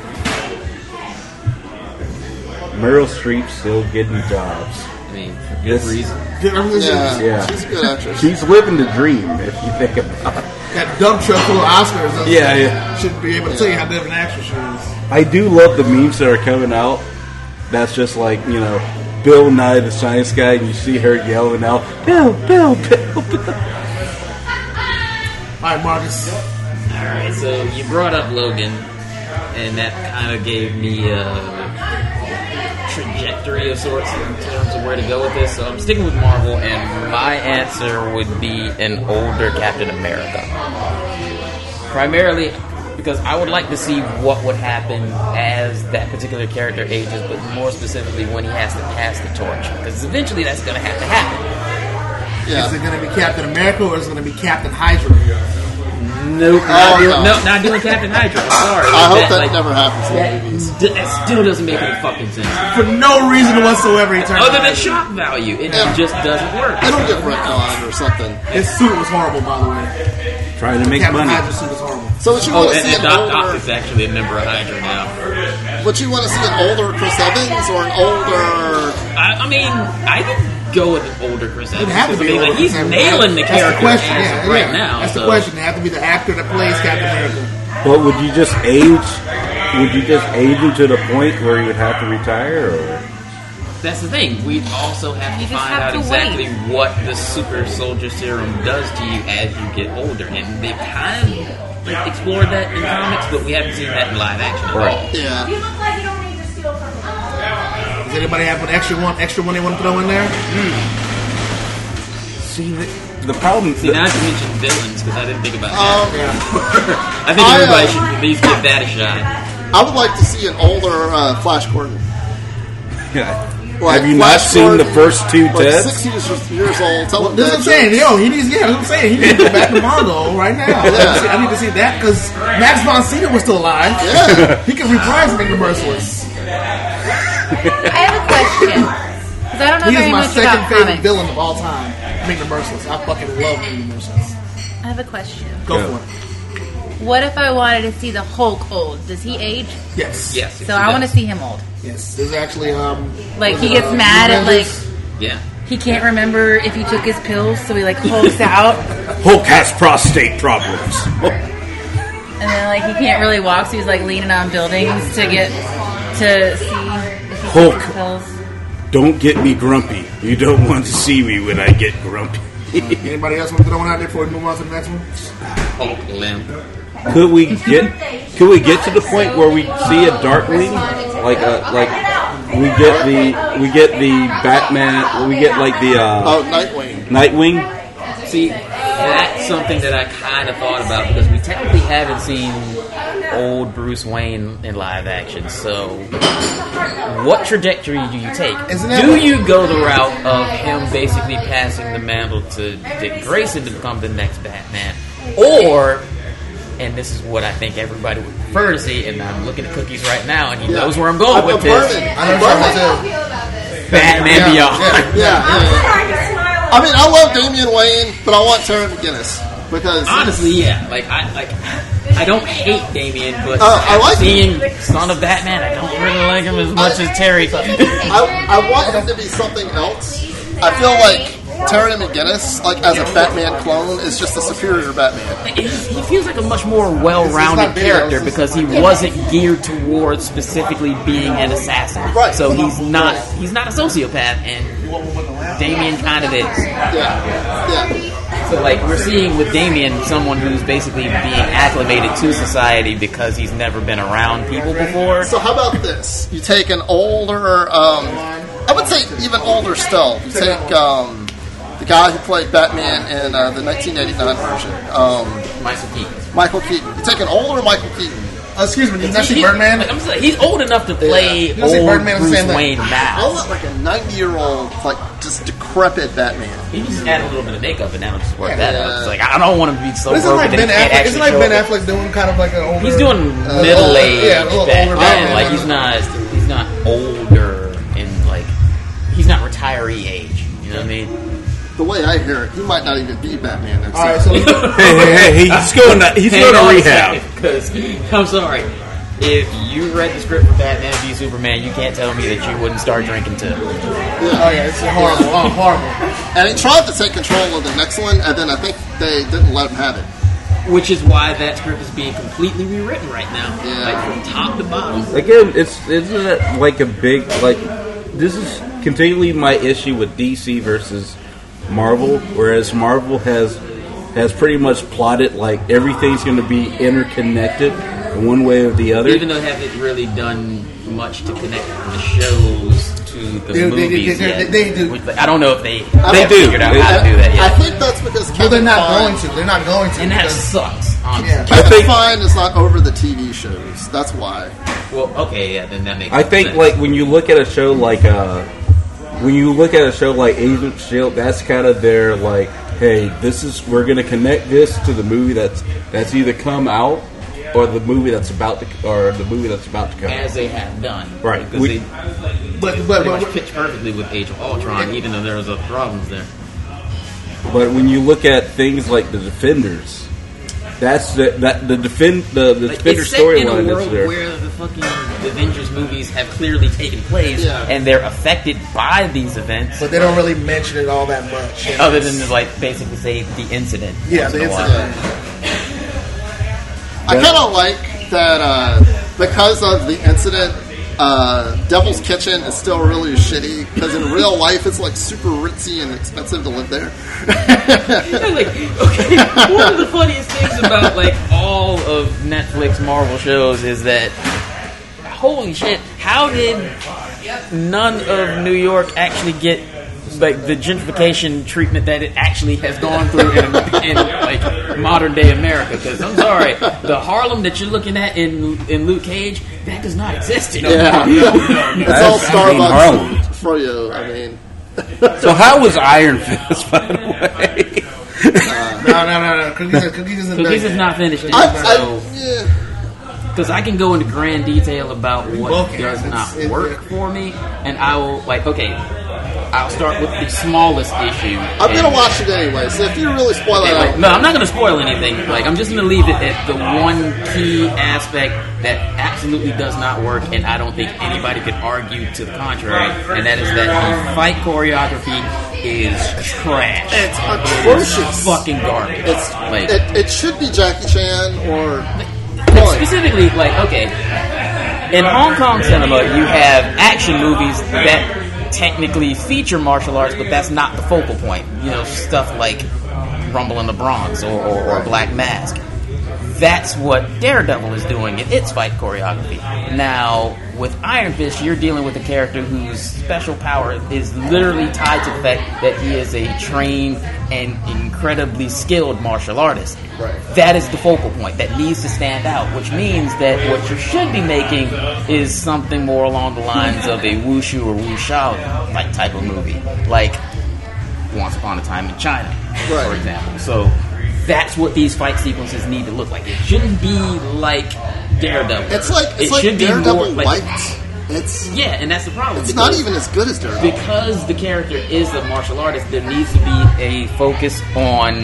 good. Meryl Streep still getting jobs. I mean, for good This- reason. Yeah. Yeah. She's a good actress. She's living the dream, if you think about it. That dump truck full of Oscars doesn't- Yeah, yeah. should be able to tell you how good of an actress she is. I do love the memes that are coming out. That's just like, you know, Bill Nye the Science Guy, and you see her yelling out, Bill, Bill, Bill, Bill. All right, Marcus. All right, so you brought up Logan, and that kind of gave me a trajectory of sorts in terms of where to go with this. So I'm sticking with Marvel, and my answer would be an older Captain America. Primarily because I would like to see what would happen as that particular character ages, but more specifically when he has to pass the torch. Because eventually that's going to have to happen. Yeah. Is it going to be Captain America or is it going to be Captain Hydra? Nope, Oh, not, doing, no. no, not doing Captain Hydra. I'm sorry. I hope that like, never happens in the that, movies. d- that still doesn't make any fucking sense. For no reason whatsoever, he turned Other than Hydra. shock value, it Yeah. just doesn't work. It'll get retconned or something. His suit was horrible, by the way. Trying to make Captain money. Hydra's suit was horrible. So would you Oh, want to and, see and an Doc Ock older? is actually a member of Hydra now. Would you want to see an older Chris Evans or an older? I, I mean, I could go with an older Chris Evans. It'd have to because, be I mean, older like, he's Chris Evans. nailing the That's character question, as yeah, of right yeah. now. That's so. the question. They have to be the actor that plays Captain America. But would you just age? Would you just age him to the point where he would have to retire? Or? That's the thing. We also have You to just find have out to exactly wait. what the super soldier serum does to you as you get older, and they kind of like, explored that in comics, but we haven't seen that in live action at Right. all. Yeah. You look like you don't need to steal from me. Does anybody have an extra one? Extra one they want to throw in there? See, the, the problem. See, now you mentioned villains because I didn't think about Um, that. I think I, everybody uh, should at least give that a shot. I would like to see an older uh, Flash Gordon. Yeah. Like Have you not Flash seen Gordon, the first two like Teds? sixty years, years old. Tell him This is what I'm saying. Yo, he needs. Yeah, that's what I'm saying. He needs to go back to Mongo right now. Yeah. I need to see that because Max von Sydow was still alive. Yeah. He can reprise Ming the Merciless. I have a question. Because I don't know He is very my much second about favorite comics. villain of all time. Ming the Merciless. I fucking love Ming the Merciless. I have a question. Go Go. for it. What if I wanted to see the Hulk old? Does he age? Yes. Yes. So I want to see him old. Yes. There's actually um. Like was he it, gets uh, mad at like Avengers? Yeah. he can't remember if he took his pills, so he like hulks out, Hulk has prostate problems. and then like he can't really walk, so he's like leaning on buildings to get to see if he Hulk. took his pills. Don't get me grumpy. You don't want to see me when I get grumpy. Anybody else want to throw one out there before we move on to the next one? Hulk limb. Could we get? Could we get to the point where we see a Darkwing, like a like we get the we get the Batman, we get like the uh, Oh, Nightwing. Nightwing. See, that's something that I kind of thought about because we technically haven't seen old Bruce Wayne in live action. So, what trajectory do you take? Isn't that do what- you go the route of him basically passing the mantle to Dick Grayson to become the next Batman, or? And this is what I think everybody would prefer to see. And I'm looking at Cookies right now, and he Yeah. knows where I'm going I'm with a Vernon. this. I know Vernon. something Batman Yeah, Beyond. yeah, yeah, yeah. I mean, I love Damian Wayne, but I want Terry McGinnis. Because honestly, yeah, like I like I don't hate Damian, but Uh, I like seeing Son of Batman. I don't really like him as much as Terry. I, I want him to be something else. I feel like Terry McGinnis, like as a Batman clone, is just a superior Batman. He feels like a much more well-rounded character because he wasn't geared towards specifically being an assassin. Right. So he's not he's not a sociopath, and Damian kind of is. Yeah. Yeah. So, like, we're seeing with Damian someone who's basically being acclimated to society because he's never been around people before. So how about this? You take an older, um, I would say even older still. You take um, the guy who played Batman in uh, the nineteen eighty-nine version. Um, Michael Keaton. Michael Keaton. You take an older Michael Keaton. Uh, excuse me, did you not see He's- Birdman? like, I'm saying, he's old enough to play Yeah. You see old Birdman was the Bruce same thing. Wayne I now. want like a ninety-year-old, like just decrepit Batman. He just add a little bit of makeup and that'll just work Yeah. that out. It's like, I don't want to be so But isn't broken like that Ben he can't Affleck? actually Isn't like show Ben up. Affleck's doing kind of like an older? He's doing uh, middle-aged yeah, a little older Batman. Batman. Like, he's not, he's not older in, like, he's not retiree age. You know what I mean? The way I hear it, he might not even be Batman. All right, so hey, hey, hey, he's going to, he's going to rehab. Because, I'm sorry, if you read the script for Batman v Superman, you can't tell me that you wouldn't start drinking too. oh yeah, it's horrible, oh, horrible. And he tried to take control of the next one, and then I think they didn't let him have it. Which is why that script is being completely rewritten right now. Yeah. Like, from top to bottom. Again, it's isn't it like a big like this is continually my issue with D C versus Marvel, whereas Marvel has has pretty much plotted like everything's going to be interconnected in one way or the other. Even though they haven't really done much to connect the shows to the They- they- movies they- they- yet. they do. Which, like, I don't know if they They have do. figured out They- how to do that I yet. think that's because Well, Kevin they're not Feige, going to. They're not going to. And that because- sucks, honestly. Yeah. Kevin I think- Feige is not over the T V shows. That's why. Well, okay, yeah, then that makes I think sense. like when you look at a show like uh when you look at a show like Agent of Shield, that's kind of their like, hey, this is we're going to connect this to the movie that's that's either come out or the movie that's about to or the movie that's about to come as out. they have done. Right. Because We- they But but, pretty but much pitched perfectly with Age of Ultron, even though there was other problems there. But when you look at things like the Defenders, that's the that the defend the, the Like, Defender it's set in a storyline is world there. where the fucking Avengers movies have clearly taken place, Yeah. and they're affected by these events. but they don't really mention it all that much. And Other it's- than to, like, basically say the incident. yeah, once the in a while. incident. I kind of like that uh, because of the incident. Uh, Devil's Kitchen is still really shitty because in real life it's like super ritzy and expensive to live there. Like, okay, one of the funniest things about like all of Netflix Marvel shows is that holy shit, how did none of New York actually get like the gentrification treatment that it actually has gone through in, in like modern day America? Because I'm sorry, the Harlem that you're looking at in in Luke Cage, that does not exist anymore. Yeah, it's all That's- I mean, Harlem. Starbucks for you. I mean, So how was Iron Fist, by the way? No, no, no, no. Cookies, are- cookies isn't Cookies done is yet. not finished yet, I, I, so yeah. because I can go into grand detail about what both can. does It's- not it- work for me, and I will like okay. I'll start with the smallest issue. I'm gonna and- watch it anyway. So if you really spoil Okay, it like, out, no, I'm not going to spoil anything. Like, I'm just going to leave it at the one key aspect that absolutely does not work, and I don't think anybody could argue to the contrary, and that is that the fight choreography is trash. it's atrocious. Fucking garbage. It's like it, it should be Jackie Chan or like, Boy. specifically like okay. In Hong Kong cinema, you have action movies that technically feature martial arts, but that's not the focal point. You know, stuff like Rumble in the Bronx or, or, or Black Mask. That's what Daredevil is doing in its fight choreography. Now, with Iron Fist, you're dealing with a character whose special power is literally tied to the fact that he is a trained and incredibly skilled martial artist. Right. That is the focal point that needs to stand out, which means that what you should be making is something more along the lines of a wushu or wuxia like type of movie, like Once Upon a Time in China, Right. for example. So that's what these fight sequences need to look like. It shouldn't be like Daredevil. it's like it's it like should be Daredevil more like White. It's yeah, and that's the problem. it's not because- even as good as Daredevil. because the character is a martial artist, there needs to be a focus on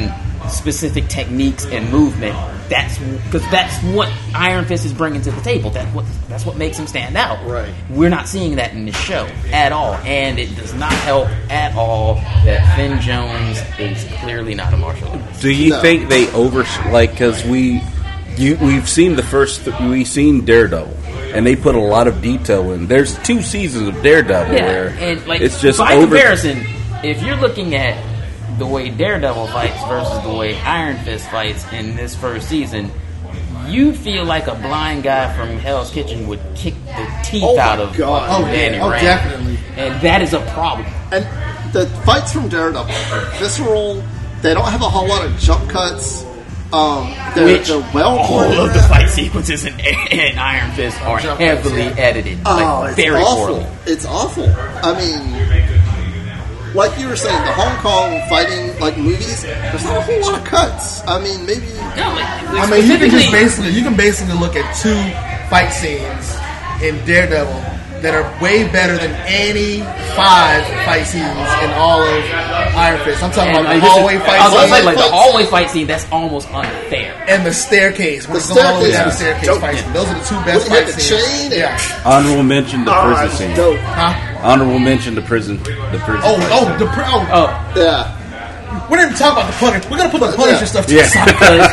specific techniques and movement. That's because that's what Iron Fist is bringing to the table. That's what that's what makes him stand out. Right. We're not seeing that in this show at all, and it does not help at all that Finn Jones is clearly not a martial artist. Do you No. think they over like because we you we've seen the first th- we've seen Daredevil and they put a lot of detail in. There's two seasons of Daredevil Yeah, where and like it's just by over. comparison, if you're looking at the way Daredevil fights versus the way Iron Fist fights in this first season, you feel like a blind guy from Hell's Kitchen would kick the teeth Oh my out of God. uh, Oh, Danny yeah. Oh, Rand. definitely. And that is a problem. And the fights from Daredevil are visceral. They don't have a whole lot of jump cuts. Um, they're, Which they're well all coordinated. of the fight sequences in, in Iron Fist are Jump heavily cuts, yeah. edited. Oh, like, it's very awful. poorly. It's awful. I mean, like you were saying, the Hong Kong fighting like movies, there's not a whole lot of cuts. I mean, maybe. I mean, you can just basically you can basically look at two fight scenes in Daredevil that are way better than any five fight scenes in all of Iron Fist. I'm talking And, about the like, this is- hallway fight I was gonna scene. say, like the hallway fight scene. That's almost unfair. And the staircase. When The it's going all the way down the staircase. staircase Dope. fight scene. Those are the two best When you fight hit the scenes. chain and- Yeah. Honorable mention the Oh, prison it's scene. dope. Huh? Honorable mention the prison. The prison. Oh, fight oh, scene. the pr- oh, oh, yeah. We're not even talking about the Punisher. We're gonna put the Punisher stuff to Yeah. the side.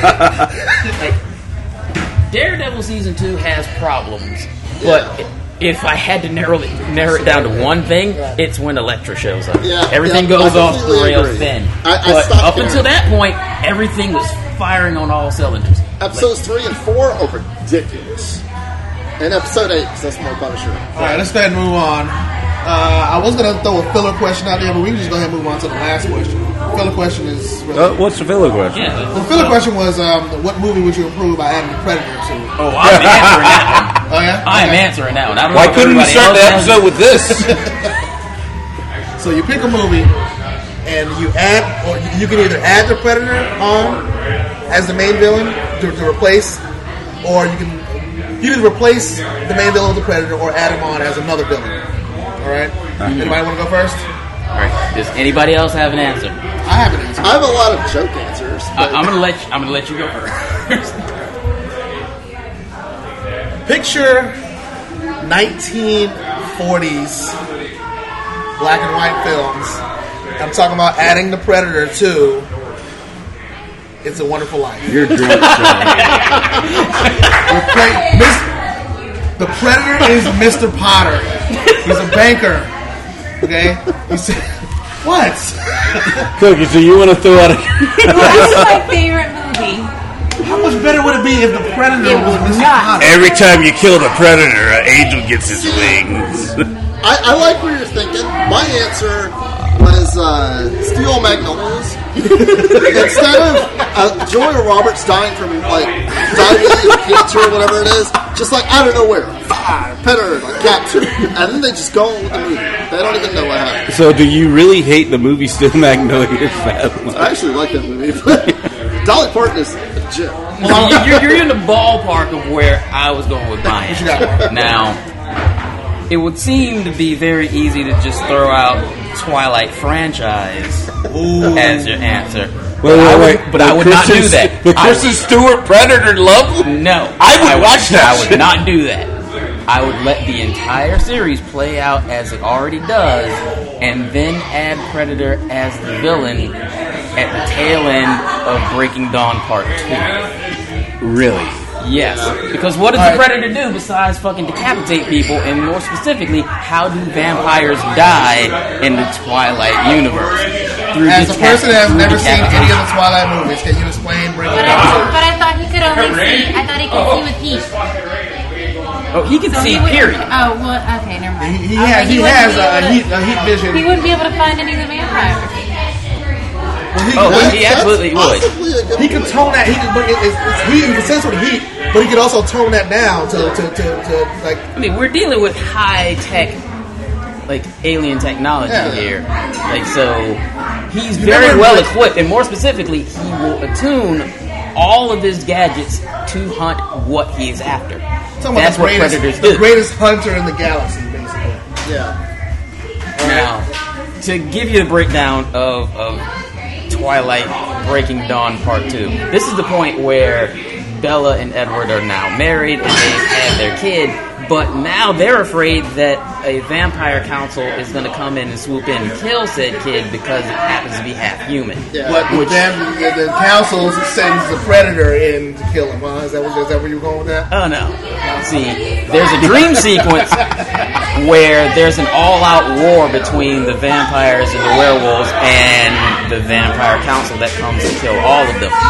Like, Daredevil season two has problems, but if I had to narrow it, narrow it down to one thing, it's when Elektra shows up. Yeah, everything yeah, goes I off the completely rails agree. then. I- I but stopped up caring. until that point, everything was firing on all cylinders. Episodes three and four are ridiculous. And episode eight, 'cause that's more Punisher. All right, let's go ahead and move on. Uh, I was going to throw a filler question out there, but we can just go ahead and move on to the last question. The filler question is... Uh, what's the filler question? Yeah. The filler question was, um, what movie would you improve by adding the Predator to? Oh, I'm answering that one. Oh, yeah? I am Okay. answering that one. I don't Why know if couldn't we everybody start the else episode with this? So you pick a movie, and you add, or you can either add the Predator on as the main villain to, to replace, or you can you can replace the main villain with the Predator, or add him on as another villain. All right. Anybody want to go first? All right. Does anybody else have an answer? I have an answer. I have a lot of joke answers. I, But I'm gonna let you, I'm gonna let you go first. Picture nineteen forties black and white films. I'm talking about adding the Predator to It's a Wonderful Life. You're drunk, Sean. Repla- Mis- the Predator is Mister Potter. He's a banker. Okay? He's, what? Cookie, so you want to throw out a... This is my favorite movie. How much better would it be if the Predator It was was Mister not. Potter? Every time you kill the predator, an angel gets his wings. I, I like what you're thinking. My answer was uh, Steel Magnolias. Instead of uh, Julia Roberts dying from like diabetes or cancer or whatever it is, just like out of nowhere, fire, Predator, like captured, and then they just go on with the movie. They don't even know what happened. So, do you really hate the movie Steel Magnolias that much? I actually like that movie. But Dolly Parton is legit. Well, you're, you're in the ballpark of where I was going with my you got, answer. Now, it would seem to be very easy to just throw out Twilight franchise as your answer. Wait, But I wait, would, wait. but I would The not do Kristen- that. The I- Kristen Stewart Predator love? No, I would watch that I would shit. not do that. I would let the entire series play out as it already does, and then add Predator as the villain at the tail end of Breaking Dawn Part Two. Really? Yes, because what does the Predator do besides fucking decapitate people? And more specifically, how do vampires die in the Twilight universe? Through As a decap- person that has through never seen any decapitation. of the Twilight movies, can you explain Breaking But Dawn? I, but I thought he could only see. I thought he could see with heat. Oh, he can So see. he would- Period. Oh, well, okay, never mind. He, he I was has, like, he wouldn't has be a, able to- heat, a heat vision. He wouldn't be able to find any of the vampires. Well, he, Oh, could- he absolutely would. Possibly a good he could tone that. He could, but it, it's, it's heat. He can sense with heat, but he could also tone that down to to, to, to like. I mean, we're dealing with high tech, like alien technology Yeah. here. Like, so he's You very remember well when- equipped, and more specifically, he will attune all of his gadgets to hunt what he is after. Talking about That's the what greatest, predators the do. greatest hunter in the galaxy, basically. Yeah. Now, to give you a breakdown of, of Twilight Breaking Dawn Part two. This is the point where Bella and Edward are now married and they've had their kid, but now they're afraid that a vampire council is going to come in and swoop in and kill said kid because it happens to be half human. Yeah. But Which, them, the, the council sends the predator in to kill him. Huh? Is that what, is that where you were going with that? Oh no! See, there's a dream sequence where there's an all-out war between the vampires and the werewolves and the vampire council that comes to kill all of them.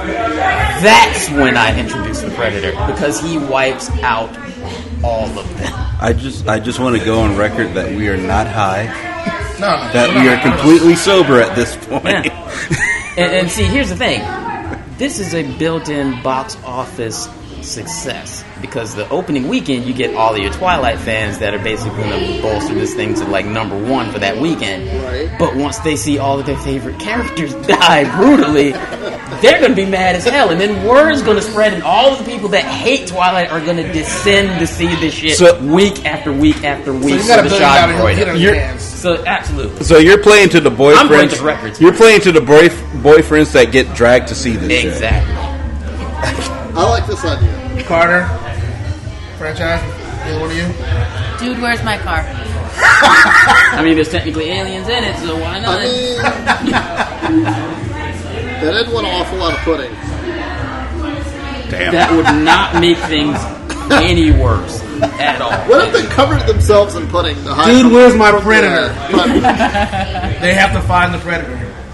That's when I introduce the Predator, because he wipes out all of them. I just I just want to go on record that we are not high. No, no, that no, we no, are no, completely sober at this point. Yeah. and, and see, here's the thing. This is a built-in box office success, because the opening weekend you get all of your Twilight fans that are basically going to bolster this thing to like number one for that weekend. Right. But once they see all of their favorite characters die brutally, they're going to be mad as hell, and then word's going to spread, and all of the people that hate Twilight are going to descend to see this shit So- week after week after week. So you got a for the billion dollar hit Schadenfreude. on your hands. So absolutely. So you're playing to the I'm playing boyfriends. to records. You're playing to the boy, boyfriends that get dragged to see this. shit. Exactly. I like this idea. Carter, franchise, either one of you? Dude, where's my car? I mean, there's technically aliens in it, so why not? I mean, that didn't want an awful lot of pudding. Damn. That would not make things any worse at all. What if they covered themselves in pudding? To hide Dude, from- where's my from the, predator? uh, predator? They have to find the predator.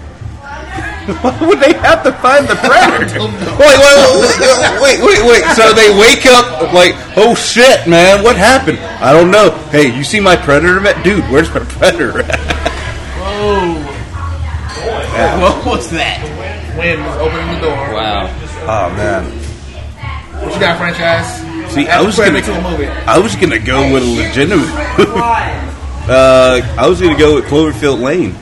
Why would they have to find the predator? wait, wait, wait, wait, wait, wait. So they wake up like, oh shit, man, what happened? I don't know. Hey, you see my predator, man? Dude, where's my predator at? Whoa. Yeah. What was that? Wind was opening the door. Wow. Oh man. What you got, franchise? See, Add I was the gonna, predator to a movie. I was gonna go with a legitimate. uh, I was gonna go with Cloverfield Lane.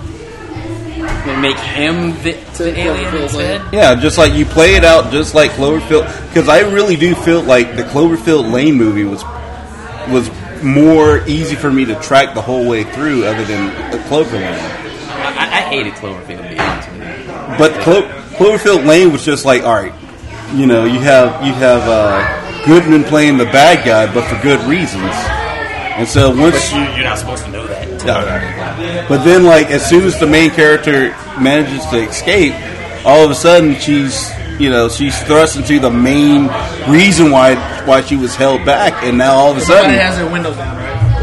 They make him the, the alien instead? Yeah, just like you play it out, just like Cloverfield. Because I really do feel like the Cloverfield Lane movie was was more easy for me to track the whole way through, other than Cloverfield Lane. I, I hated Cloverfield, to be honest with you. But Clo- Cloverfield Lane was just like, all right, you know, you have you have uh, Goodman playing the bad guy, but for good reasons. And so once But you, you're not supposed to know that. No. But then, like, as soon as the main character manages to escape, all of a sudden she's, you know, she's thrust into the main reason why why she was held back, and now all of a sudden, Somebody has their windows down,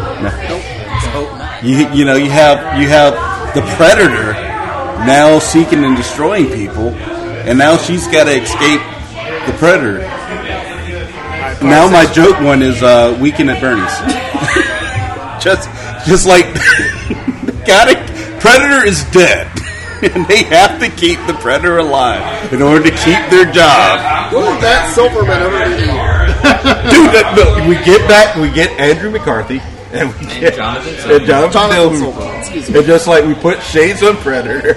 right? you you know, you have you have the Predator now seeking and destroying people, and now she's got to escape the Predator. Now my joke one is uh, Weekend at Bernie's. just just like got it. Predator is dead, and they have to keep the Predator alive in order to keep their job. What would that Silverman ever do? Dude, that, no, we get back, we get Andrew McCarthy, and we get Jonathan and Silverman. Jonathan Jonathan Silverman. Silverman, excuse me. And just like we put shades on Predator.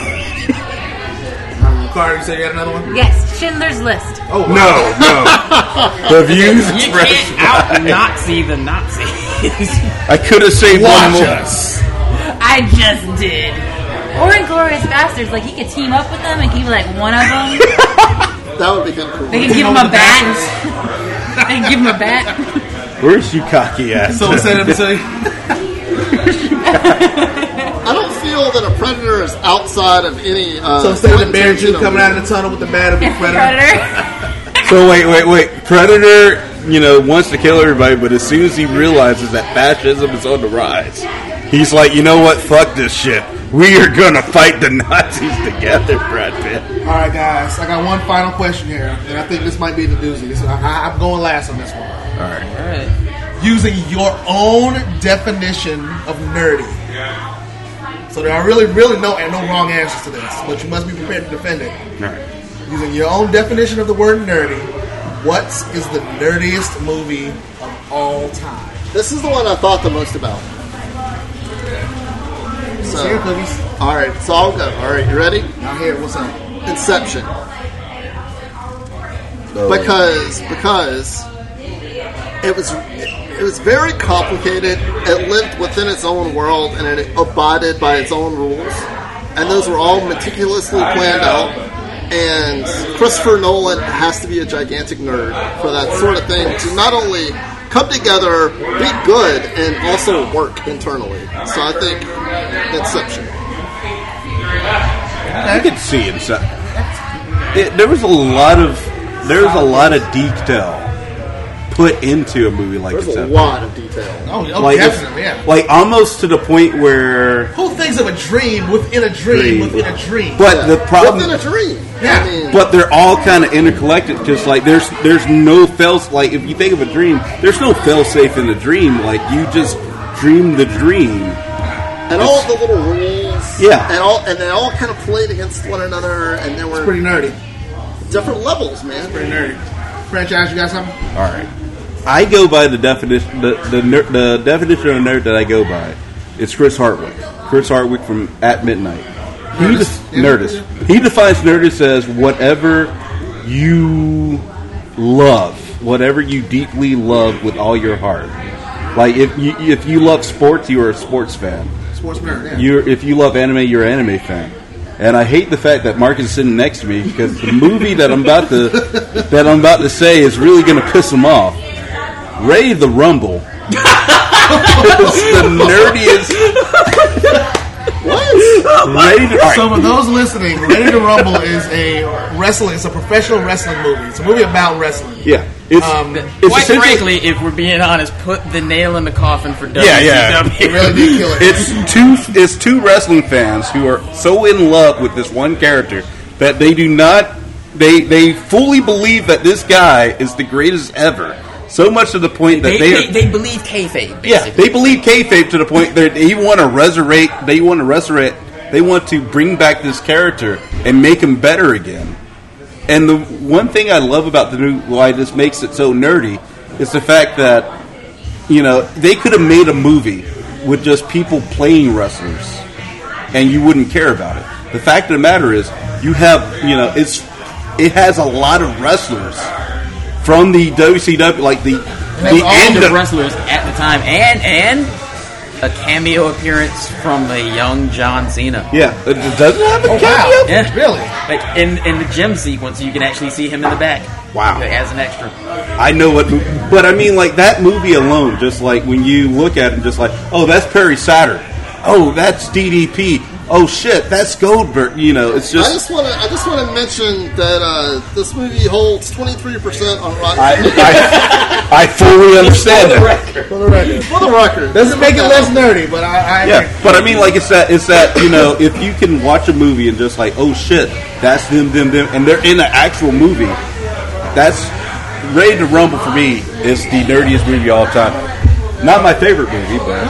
Carter, you said you had another one? Yes, Schindler's List. Oh, No, no. The views You expressed. can't out-Nazi the Nazis. I could have saved Watch one more. us. I just did. Or Inglourious Bastards, like he could team up with them and keep like one of them. That would be kind of cool. They could give him a bat. They could give him a bat. Where's you cocky ass? So said him to I don't feel that a predator is outside of any. Uh, So instead of the bear Quentin Jew coming out of the tunnel with the bat of the predator. Predator. So wait, wait, wait. Predator, you know, wants to kill everybody, but as soon as he realizes that fascism is on the rise, he's like, you know what? Fuck this shit. We are gonna fight the Nazis together, Brad Pitt. All right, guys. I got one final question here, and I think this might be the doozy. This, I, I'm going last on this one. All right. All right. Using your own definition of nerdy. So there are really, really no and no wrong answers to this, but you must be prepared to defend it. All right. Using your own definition of the word nerdy, what is the nerdiest movie of all time? This is the one I thought the most about. So, Here, cookies. all right, so I'll go. All right, you ready? Now here, what's up? Inception. So, Because because it was it was very complicated. It lived within its own world and it abided by its own rules. and those were all meticulously planned out. And Christopher Nolan has to be a gigantic nerd for that sort of thing to not only come together, be good, and also work internally. So I think Inception. I could see Inception. It, there was a lot of there was a lot of detail put into a movie like There's Inception. a lot of detail. Oh, oh like definitely, yeah. Like almost to the point where Who thinks of a dream within a dream, Dream. within a dream? But Yeah. the problem, Within a dream. Yeah. I mean, but they're all kind of interconnected. Just like there's there's no fail. Like if you think of a dream, there's no fail safe in the dream. Like you just dream the dream. and all the little rules. Yeah. And all and they all kind of played against one another, and there were It's pretty nerdy. different levels, man. Pretty nerdy. Franchise, you got something? All right. I go by the definition the the, ner- the definition of nerd that I go by. It's Chris Hardwick. Chris Hardwick from At Midnight. He Nerdist. de- Nerdist. He defines Nerdist as whatever you love, whatever you deeply love with all your heart. Like if you if you love sports, you are a sports fan. Sports nerd, yeah. You're if you love anime, you're an anime fan. And I hate the fact that Mark is sitting next to me because the movie that I'm about to that I'm about to say is really going to piss him off. Ready to Rumble is the nerdiest. What? Ready to, all right. So for those listening, Ready to Rumble is a wrestling. It's a professional wrestling movie. It's a movie about wrestling. Yeah, it's, Um, it's Quite essentially- frankly, if we're being honest, put the nail in the coffin for W C W. Yeah, yeah. It really did kill it. It's two it's two wrestling fans who are so in love with this one character that they do not they they fully believe that this guy is the greatest ever. So much to the point that They, they, they, are, they believe kayfabe, basically. yeah they believe kayfabe to the point that they want to resurrect they want to resurrect they want to bring back this character and make him better again. And the one thing I love about the new why this makes it so nerdy is the fact that you know they could have made a movie with just people playing wrestlers and you wouldn't care about it. The fact of the matter is you have you know it's it has a lot of wrestlers from the W C W, like the the all end the of wrestlers at the time, and and a cameo appearance from a young John Cena. yeah. It doesn't have a Oh, cameo. wow. Yeah. Really? Like in in the gym sequence, you can actually see him in the back. Wow. As an extra. I know what, but I mean, like that movie alone, just like when you look at it, just like, oh, that's Perry Saturn. Oh, that's D D P. Oh shit, that's Goldberg. You know, it's I just. just want to. I just want to mention that uh, this movie holds twenty-three percent on Rotten I, Tomatoes. I, I fully understand that. For the record. For the record, Doesn't make it less nerdy, but I, I Yeah, but I mean, like it's that. It's that you know, if you can watch a movie and just like, oh shit, that's them, them, them, and they're in an actual movie. That's Ready to Rumble for me is the nerdiest movie of all time. Not my favorite movie, but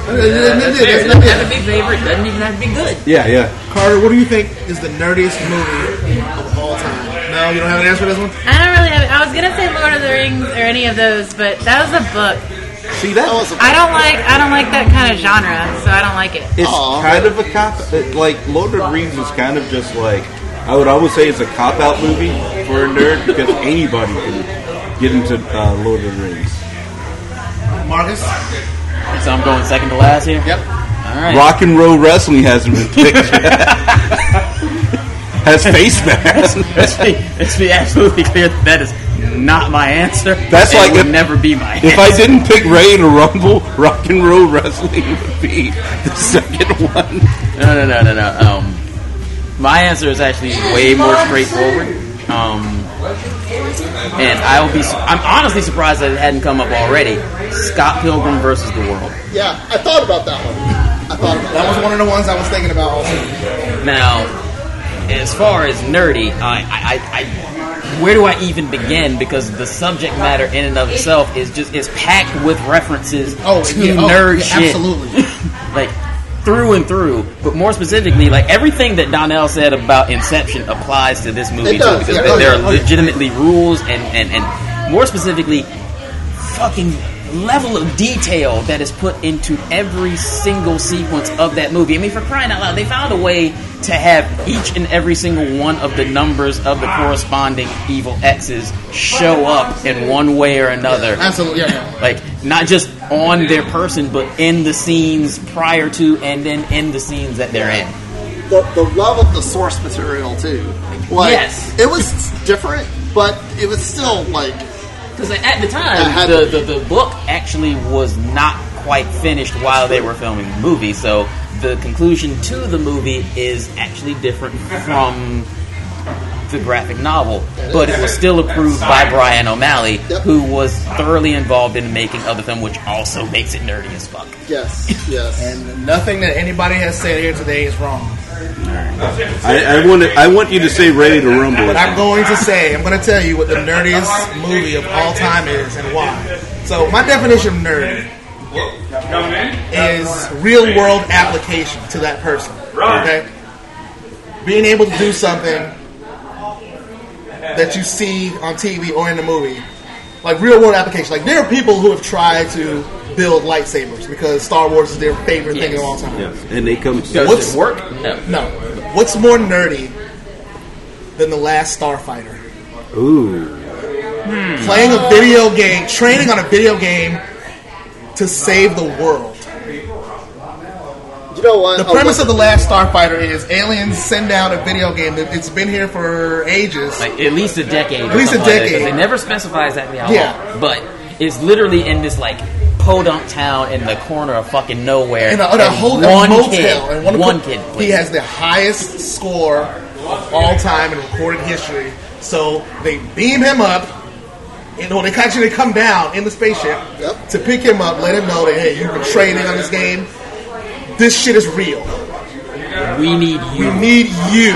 It doesn't have to be favorite. Doesn't even have to be good. yeah, yeah. Carter, what do you think is the nerdiest movie of all time? No, you don't have an answer for this one? I don't really have. I was gonna say Lord of the Rings or any of those, but that was a book. See that? I don't like. I don't like that kind of genre, so I don't like it. It's kind of a cop. it- Like Lord of the Rings is kind of just like I would always say it's a cop out movie for a nerd because anybody can get into uh, Lord of the Rings. Marcus? So I'm going second to last here. Yep. All right. Rock and roll wrestling hasn't been picked yet. Has face masks. Let's be, let's be absolutely clear that that is not my answer. That's and like would if- never be my answer. If I didn't pick Ready to Rumble, Rock and Roll Wrestling would be the second one. No, no, no, no, no. Um, my answer is actually way more straightforward. Um, and I'll be. su- I'm honestly surprised that it hadn't come up already. Scott Pilgrim versus the World. yeah, I thought about that one. I thought about That was one of the ones I was thinking about also. Now, as far as nerdy, I, I, I, where do I even begin? Because the subject matter in and of itself is just is packed with references Oh, to yeah, oh, nerd yeah, shit, absolutely. like through and through. But more specifically, like everything that Donnell said about Inception applies to this movie It does, too, because yeah, there, oh, there yeah, are oh, yeah. legitimately rules and, and and more specifically, fucking level of detail that is put into every single sequence of that movie. I mean, for crying out loud, they found a way to have each and every single one of the numbers of the corresponding evil X's show up in one way or another. Absolutely, yeah, yeah. Like, not just on their person, but in the scenes prior to and then in the scenes that they're in. the, the love of the source material too. Like, Yes. it was different, but it was still like because at the time the, the the book actually was not quite finished while they were filming the movie, so the conclusion to the movie is actually different from the graphic novel, but it was still approved by Brian O'Malley, who was thoroughly involved in the making of the film, which also makes it nerdy as fuck. Yes, yes. And nothing that anybody has said here today is wrong. I, I want to, I want you to say Ready to Rumble. But I'm going to say, I'm going to tell you what the nerdiest movie of all time is and why. So my definition of nerd is real world application to that person. Okay? Being able to do something that you see on T V or in the movie, like real world application. Like there are people who have tried to build lightsabers because Star Wars is their favorite Yes. thing of all time. Yes. And they come. Does What's, it work? No. No. What's more nerdy than The Last Starfighter? Ooh. Hmm. Playing a video game, training on a video game to save the world. You know what? The I'll premise look- of The Last Starfighter is aliens send out a video game that it's been here for ages. Like at least a decade. At least a decade. It never specifies exactly how Yeah. long, but it's literally in this like podunk town in the corner of fucking nowhere. In a, in a, and whole, one a motel. kid, and one, one kid. kid. He has the highest score of all time in recorded history. So they beam him up. You know, they actually come down in the spaceship Yep. to pick him up, let him know that, hey, you've been training on this game. This shit is real. We need you. We need you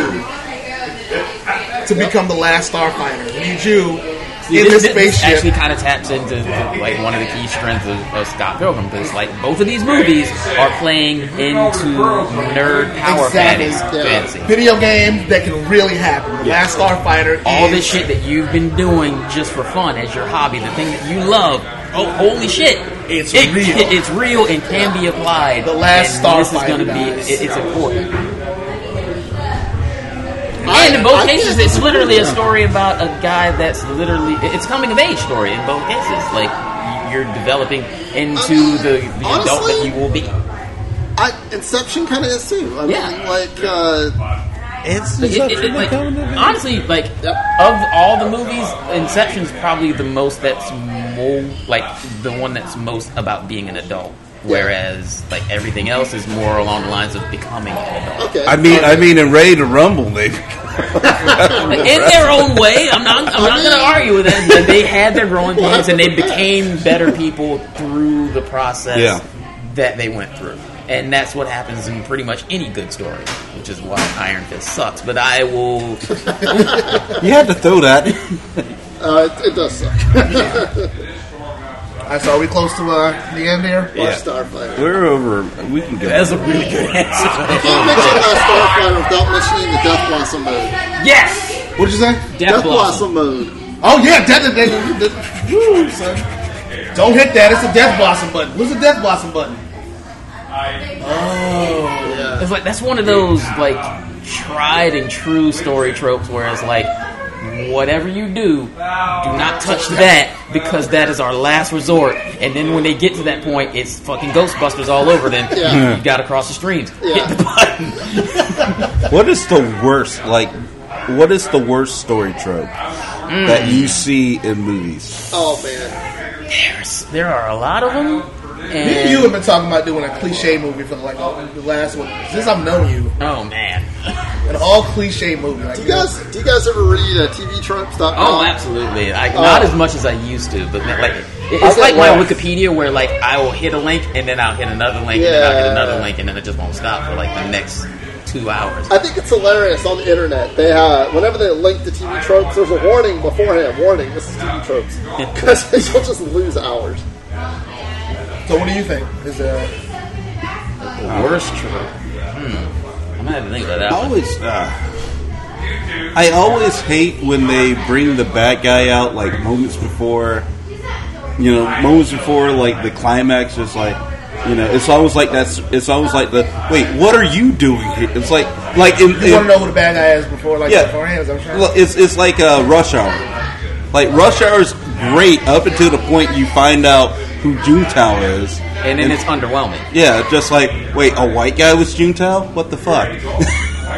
to become the last Starfighter. We need you in this spaceship. actually kind of taps into the, like one of the key strengths of, of Scott Pilgrim, because like both of these movies are playing into nerd power Exactly. fantasy. Yeah. fantasy. Video game that can really happen. The Last Starfighter. All is, this shit that you've been doing just for fun as your hobby, the thing that you love. Oh, holy shit! It's it, real. It, it's real and can be applied. The Last and this is Starfighter, going to be. guys. It, it's important. I- And in both I cases, can't- it's literally a story about a guy that's literally. It's coming of age story in both cases. Like you're developing into I mean, the, the adult honestly, that you will be. I, Inception kind of is too. I Yeah. mean, like, uh, It's Like, it- it- it- like, honestly, like of all the movies, Inception's probably the most that's more like the one that's most about being an adult. Whereas, like everything else is more along the lines of becoming an adult. okay. I mean, I mean, in Ready to Rumble, they In their own way, I'm not. I'm not going to argue with that. But they had their growing pains, and they became better people through the process Yeah. that they went through. And that's what happens in pretty much any good story, which is why Iron Fist sucks. But I will. You had to throw that. uh, it, it does suck. Alright, so are we close to uh, the end here? Yeah. Starfighter. We're over. We can go. That's a really good answer. You can't mention Last Starfighter without mentioning the Death Blossom mode. Yes. What did you say? Death, Death Blossom. Blossom mode. Oh yeah, death, death, death, death. Woo, son. Don't hit that. It's a Death Blossom button. What's the Death Blossom button? Oh, Yeah. It's like that's one of those like tried and true story tropes where it's like whatever you do, do not touch that because that is our last resort. And then when they get to that point, it's fucking Ghostbusters all over. Then Yeah. you got to cross the streams, Yeah. hit the button. What is the worst? Like, what is the worst story trope that you see in movies? Oh man. There's, there are a lot of them. me and you have been talking about doing a cliche movie for like oh, the last one. Since I've known you, Oh man. an all cliche movie. Like, Do you guys do you guys ever read uh, T V tropes dot com? Oh, absolutely. I, Oh. not as much as I used to, but like it- I it's like get my lost. Wikipedia, where like I will hit a link and then I'll hit another link and then I'll hit Yeah. another link and then it just won't stop for like the next two hours. I think it's hilarious on the internet. They uh, whenever they link to T V tropes, there's a warning beforehand. Warning: this is T V tropes, because you'll just lose hours. So what do you think? Is uh, The worst trope. Hmm. I'm gonna have to think about that. I one. always, uh, I always hate when they bring the bad guy out like moments before, you know, moments before like the climax. It's like, you know, it's always like that's. It's always like the wait. What are you doing here? It's like like in, you in want to know who the bad guy is before like Yeah. beforehand? Is that what you're Look, it's it's like uh, Rush Hour. Like Rush Hour is great up until the point you find out who Juntao is, and then it's underwhelming. Yeah, just like wait, a white guy was Juntao? What the fuck?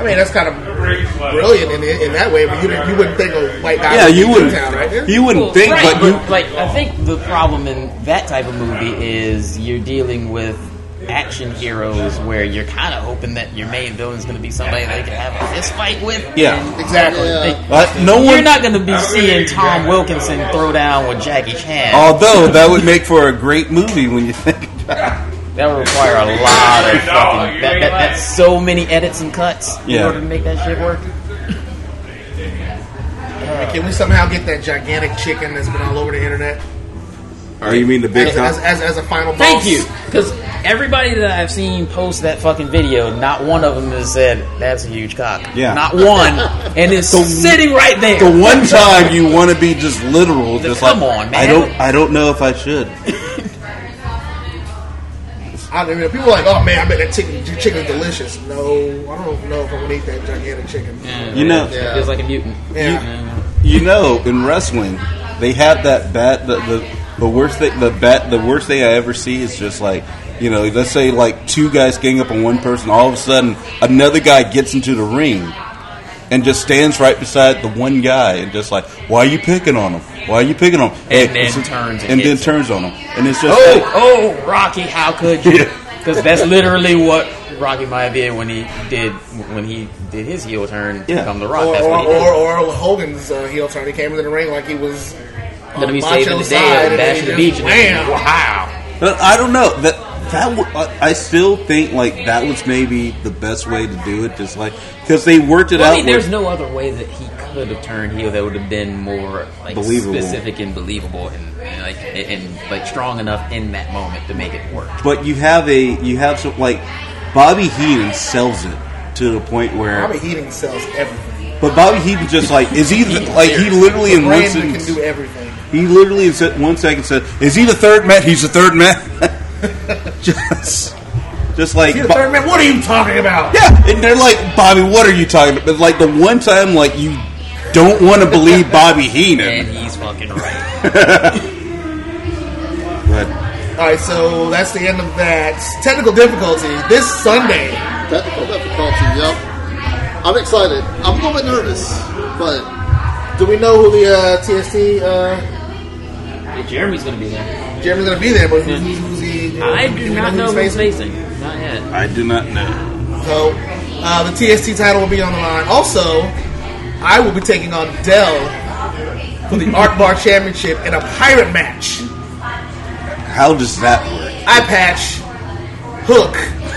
I mean, that's kind of brilliant in, in that way, but you, you wouldn't think a white guy Yeah, would you be wouldn't. Town, right? You wouldn't Well, think, right, but you. like I think the problem in that type of movie is you're dealing with action heroes where you're kind of hoping that your main villain is going to be somebody they can have a fist fight with. Yeah. Exactly. Like, But no you're one. not going to be seeing Tom Wilkinson throw down with Jackie Chan. Although that would make for a great movie when you think about it. That would require a lot of fucking. That, that, that's so many edits and cuts in Yeah. order to make that shit work. Uh, can we somehow get that gigantic chicken that's been all over the internet? Oh, you mean the big As, top? as, as, as a final boss? Thank you, because everybody that I've seen post that fucking video, not one of them has said that's a huge cock. Yeah. Not one, and it's The- sitting right there. The one time you want to be just literal, just Come like on, man. I don't, I don't know if I should. I mean, people are like, oh man, I bet that chicken chicken's delicious. No, I don't know if I'm gonna eat that gigantic chicken. Yeah, You know- it feels like a mutant. Yeah. You know, in wrestling, they have that bat. The, the the worst thing, the bat, the worst thing I ever see is just like, you know, let's say like two guys gang up on one person. All of a sudden, another guy gets into the ring and just stands right beside the one guy and just like, why are you picking on him? Why are you picking on him? And Hey, then it's- turns and and then hits turns on him, and it's just Oh, like, oh, Rocky, how could you? Because that's literally what Rocky Maivia when he did when he did his heel turn to Yeah. become the Rock. Or, That's or, what he did. or, or Hogan's uh, heel turn. He came into the ring like he was Gonna be Macho's saving the side, day and and then dashing he the beach. just And wham. wow. But I don't know that that w- I I still think like that was maybe the best way to do it, just like because they worked it Well, out. I mean, there's with- no other way that he could have turned heel that would have been more like Believable. specific and believable and, and like and, and like strong enough in that moment to make it work. But you have a you have some like Bobby Heenan sells it to the point where. Bobby Heenan sells everything. But Bobby Heenan just like is he the, like he literally in one Brand that sentence can do everything. he literally in se- one second said, "Is he the third man? He's the third man." just just like He the Bo- third man. What are you talking about? yeah, and they're like, "Bobby, what are you talking about?" But like the one time like you don't want to believe Bobby And Heenan. he's fucking right. But All right, so that's the end of that. Technical difficulty this Sunday. Technical difficulty, yep. I'm excited. I'm a little bit nervous, but Do we know who the uh, T S T? Uh, Yeah, Jeremy's gonna be there. Jeremy's going to be there, but who's, who's, who's he? I do do we not know who who's he's facing? facing. Not yet. I do not know. So uh, the T S T title will be on the line. Also, I will be taking on Dell for the Art Bar Championship in a pirate match. How does that work? Eye patch, hook.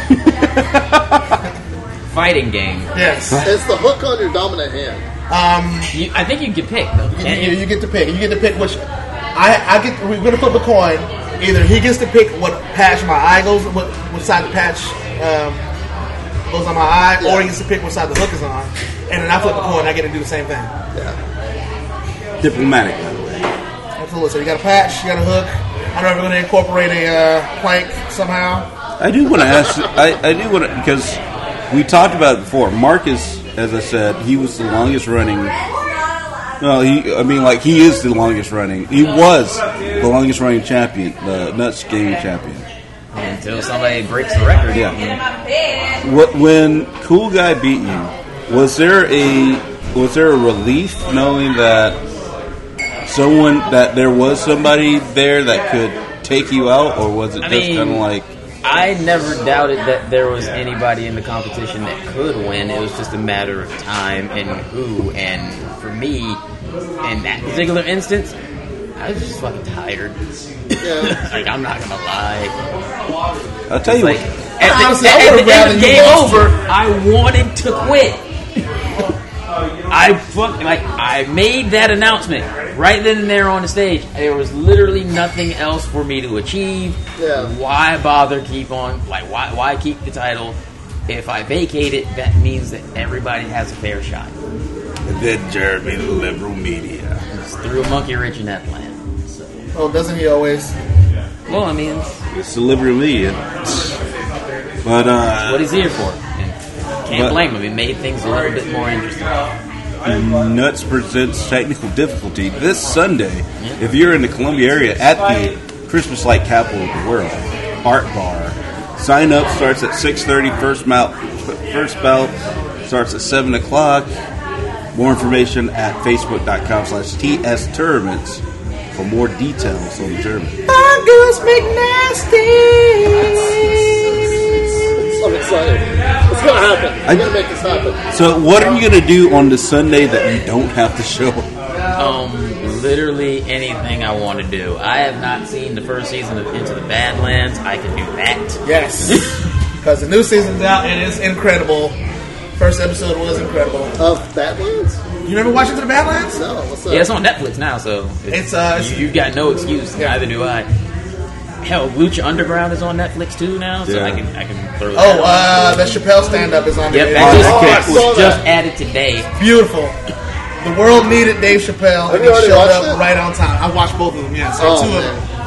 Fighting game. Yes. it's the hook on your dominant hand. Um, You, I think you can pick though. you, Can't you, you? you get to pick. You get to pick which. I I get. We're gonna flip a coin. Either he gets to pick what patch my eye goes, what, what side the patch um, goes on my eye, or he gets to pick what side the hook is on, and then I flip a coin. I get to do the same thing. Yeah. Diplomatic, by the way. Absolutely. So you got a patch, you got a hook. I don't know if we're going to incorporate a uh, plank somehow. I do want to ask. I, I do want to because we talked about it before. Marcus, as I said, he was the longest running. No, he. I mean, like he is the longest running. He was the longest running champion, the Nuts Gaming champion. Until somebody breaks the record. Yeah. What when Cool Guy beat you? Was there a was there a relief knowing that someone that there was somebody there that could take you out, or was it I just mean, kind of like? I never doubted that there was anybody in the competition that could win. It was just a matter of time and who. And for me, in that particular instance, I was just fucking tired. Yeah. Like, I'm not gonna lie. I'll tell you Like, what. at the, Honestly, I at would've the rather end of you game lost over, I wanted to quit. I fuck like I made that announcement right then and there on the stage. There was literally nothing else for me to achieve. Yeah. Why bother keep on like why why keep the title? If I vacate it, that means that everybody has a fair shot. And then Jeremy, the liberal media. Just threw a monkey wrench in that plan. So, Oh, doesn't he always? well, I mean, It's the liberal media. But uh, what he's here for. And can't But- blame him. It made things a little bit more interesting. Nuts presents technical difficulty this Sunday. If you're in the Columbia area at the Christmas light capital of the world, Art Bar. Sign up starts at six thirty. First mount, first bout Starts at seven o'clock. More information at facebook.com slash TS Tournaments for more details on the tournament. Mongoose McNasty! I'm excited. It's going to happen. I'm going to make this happen. So what are you going to do on the Sunday that you don't have to show? Um, literally anything I want to do. I have not seen the first season of Into the Badlands. I can do that. Yes. Because the new season's out and it's incredible. First episode was incredible. Of Badlands? You never watched Into the Badlands? No. What's that? Yeah, it's on Netflix now, so it's, It's, uh, you, you've got no excuse. Neither do I. Hell, Lucha Underground is on Netflix too now, so Yeah. I can I can throw that Oh, on. uh, the Chappelle stand-up is on Yep, there. that Oh, just, I was saw just that. added today. Beautiful. The world needed Dave Chappelle, Have and you he already showed watched up it? right on time. I watched both of them, yeah. So Oh, two of man. them.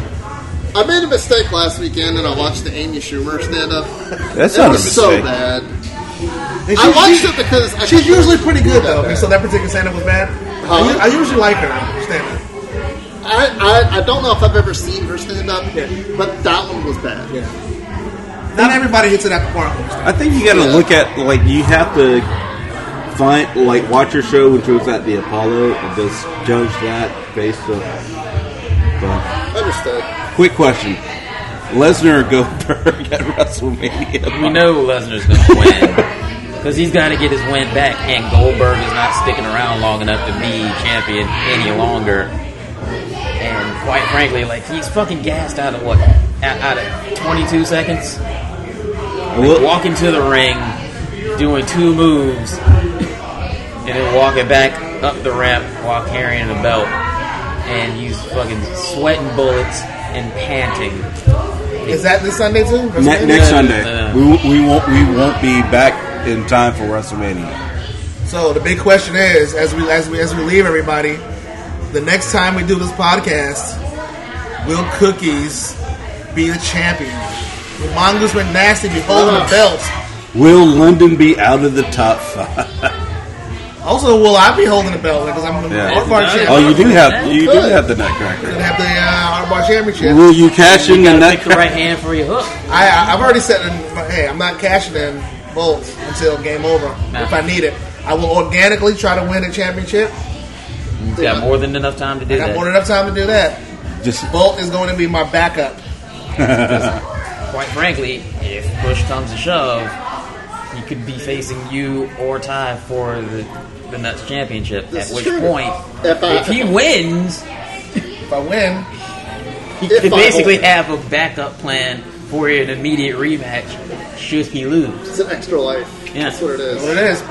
I made a mistake last weekend and I watched the Amy Schumer stand-up. That's it not a was so mistake. bad. And I she's- watched she- it because I She's couldn't usually pretty good, do that though. bad. So that particular stand-up was bad? Huh? I, u- I usually like her stand-up. I, I, I don't know if I've ever seen her stand-up, but that one was bad. Yeah. Not everybody hits it at the park. I think you got to look at, like, you have to find, like, watch your show when it was at the Apollo and just judge that based on. But, Understood. quick question. Lesnar or Goldberg at WrestleMania? We know Lesnar's going to win because he's got to get his win back, and Goldberg is not sticking around long enough to be champion any longer. And quite frankly, like he's fucking gassed out of what? Out, out of twenty-two seconds. Like, walking to the ring, doing two moves, and then walking back up the ramp while carrying the belt, and he's fucking sweating bullets and panting. Is that this Sunday, too? Ne- next Sunday. We, we, won't, we won't be back in time for WrestleMania. So the big question is, as we as we as we leave everybody, the next time we do this podcast, will Cookies be the champion? Will Mongoose McNasty be holding the belt? Will London be out of the top five? Also, will I be holding the belt? Because I'm the Yeah. Art Bar champion. Oh, you do have you do have the Nutcracker. Could have the uh, Art Bar championship. Will you cash in the Pick the Nutcracker? right hand for your hook. I, I- I've already said, in, hey, I'm not cashing in bolts until game over. Nah. If I need it, I will organically try to win a championship. You've got more than enough time to do I got that. more than enough time to do that. Just Bolt is going to be my backup. Quite frankly, if push comes to shove, he could be facing you or Ty for the, the Nuts Championship. This at is which true. point, If I- if he wins, If I win, he If could I basically win. have a backup plan for an immediate rematch should he lose. It's an extra life. Yeah. That's what it is. what it is.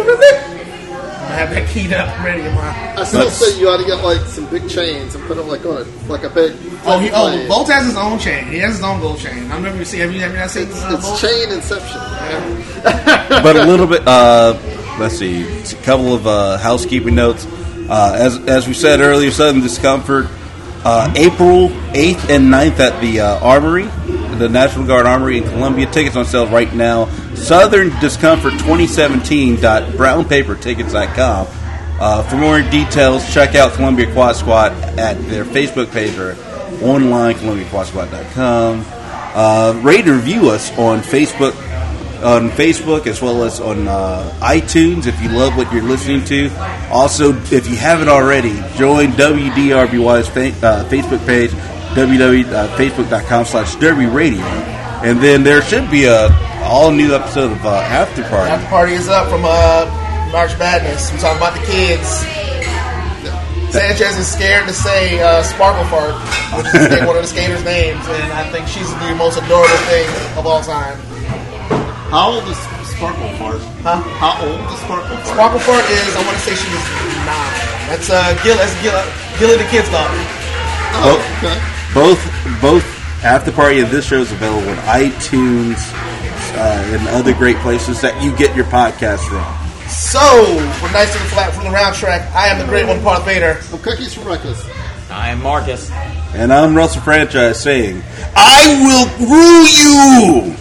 I have that keyed up ready in my. I still say you ought to get like some big chains and put them like on a, like a big. Oh, he, oh, blade. Bolt has his own chain. He has his own gold chain. I remember you see. Have you ever not seen It's, uh, it's Bolt? chain inception. but a little bit. Uh, let's see, a couple of uh, housekeeping notes. Uh, as as we said earlier, Southern Discomfort, uh, April eighth and ninth at the uh, Armory, the National Guard Armory in Columbia. Tickets on sale right now. Southern Discomfort twenty seventeen dot brown paper tickets dot com. Uh, for more details, check out Columbia Quad Squad at their Facebook page or online, Columbia Quad Squad dot com. Uh, rate and review us on Facebook, on Facebook as well as on uh, iTunes if you love what you're listening to. Also, if you haven't already, join W D R B Y's fa- uh, Facebook page, www.facebook.com slash Derby Radio. And then there should be a all new episode of uh, After Party. After party is up from uh, March Madness. We talk about the kids. Sanchez is scared to say uh, Sparkle Fart, which is one of the skaters' names, and I think she's the most adorable thing of all time. How old is Sparkle Fart? Huh? How old is Sparkle Fart? Sparkle Fart is, I want to say she was nine. That's uh, Gil, that's Gil, Gilly the kid's daughter. Oh, Both, okay. both, both After Party and this show is available on iTunes uh, and other great places that you get your podcast from. So, from Nice to the Flat, from the Round Track, I am the Great One, Parth Vader. I'm Cookies from Reckless. I am Marcus. And I'm Russell Franchise saying, I will rule you!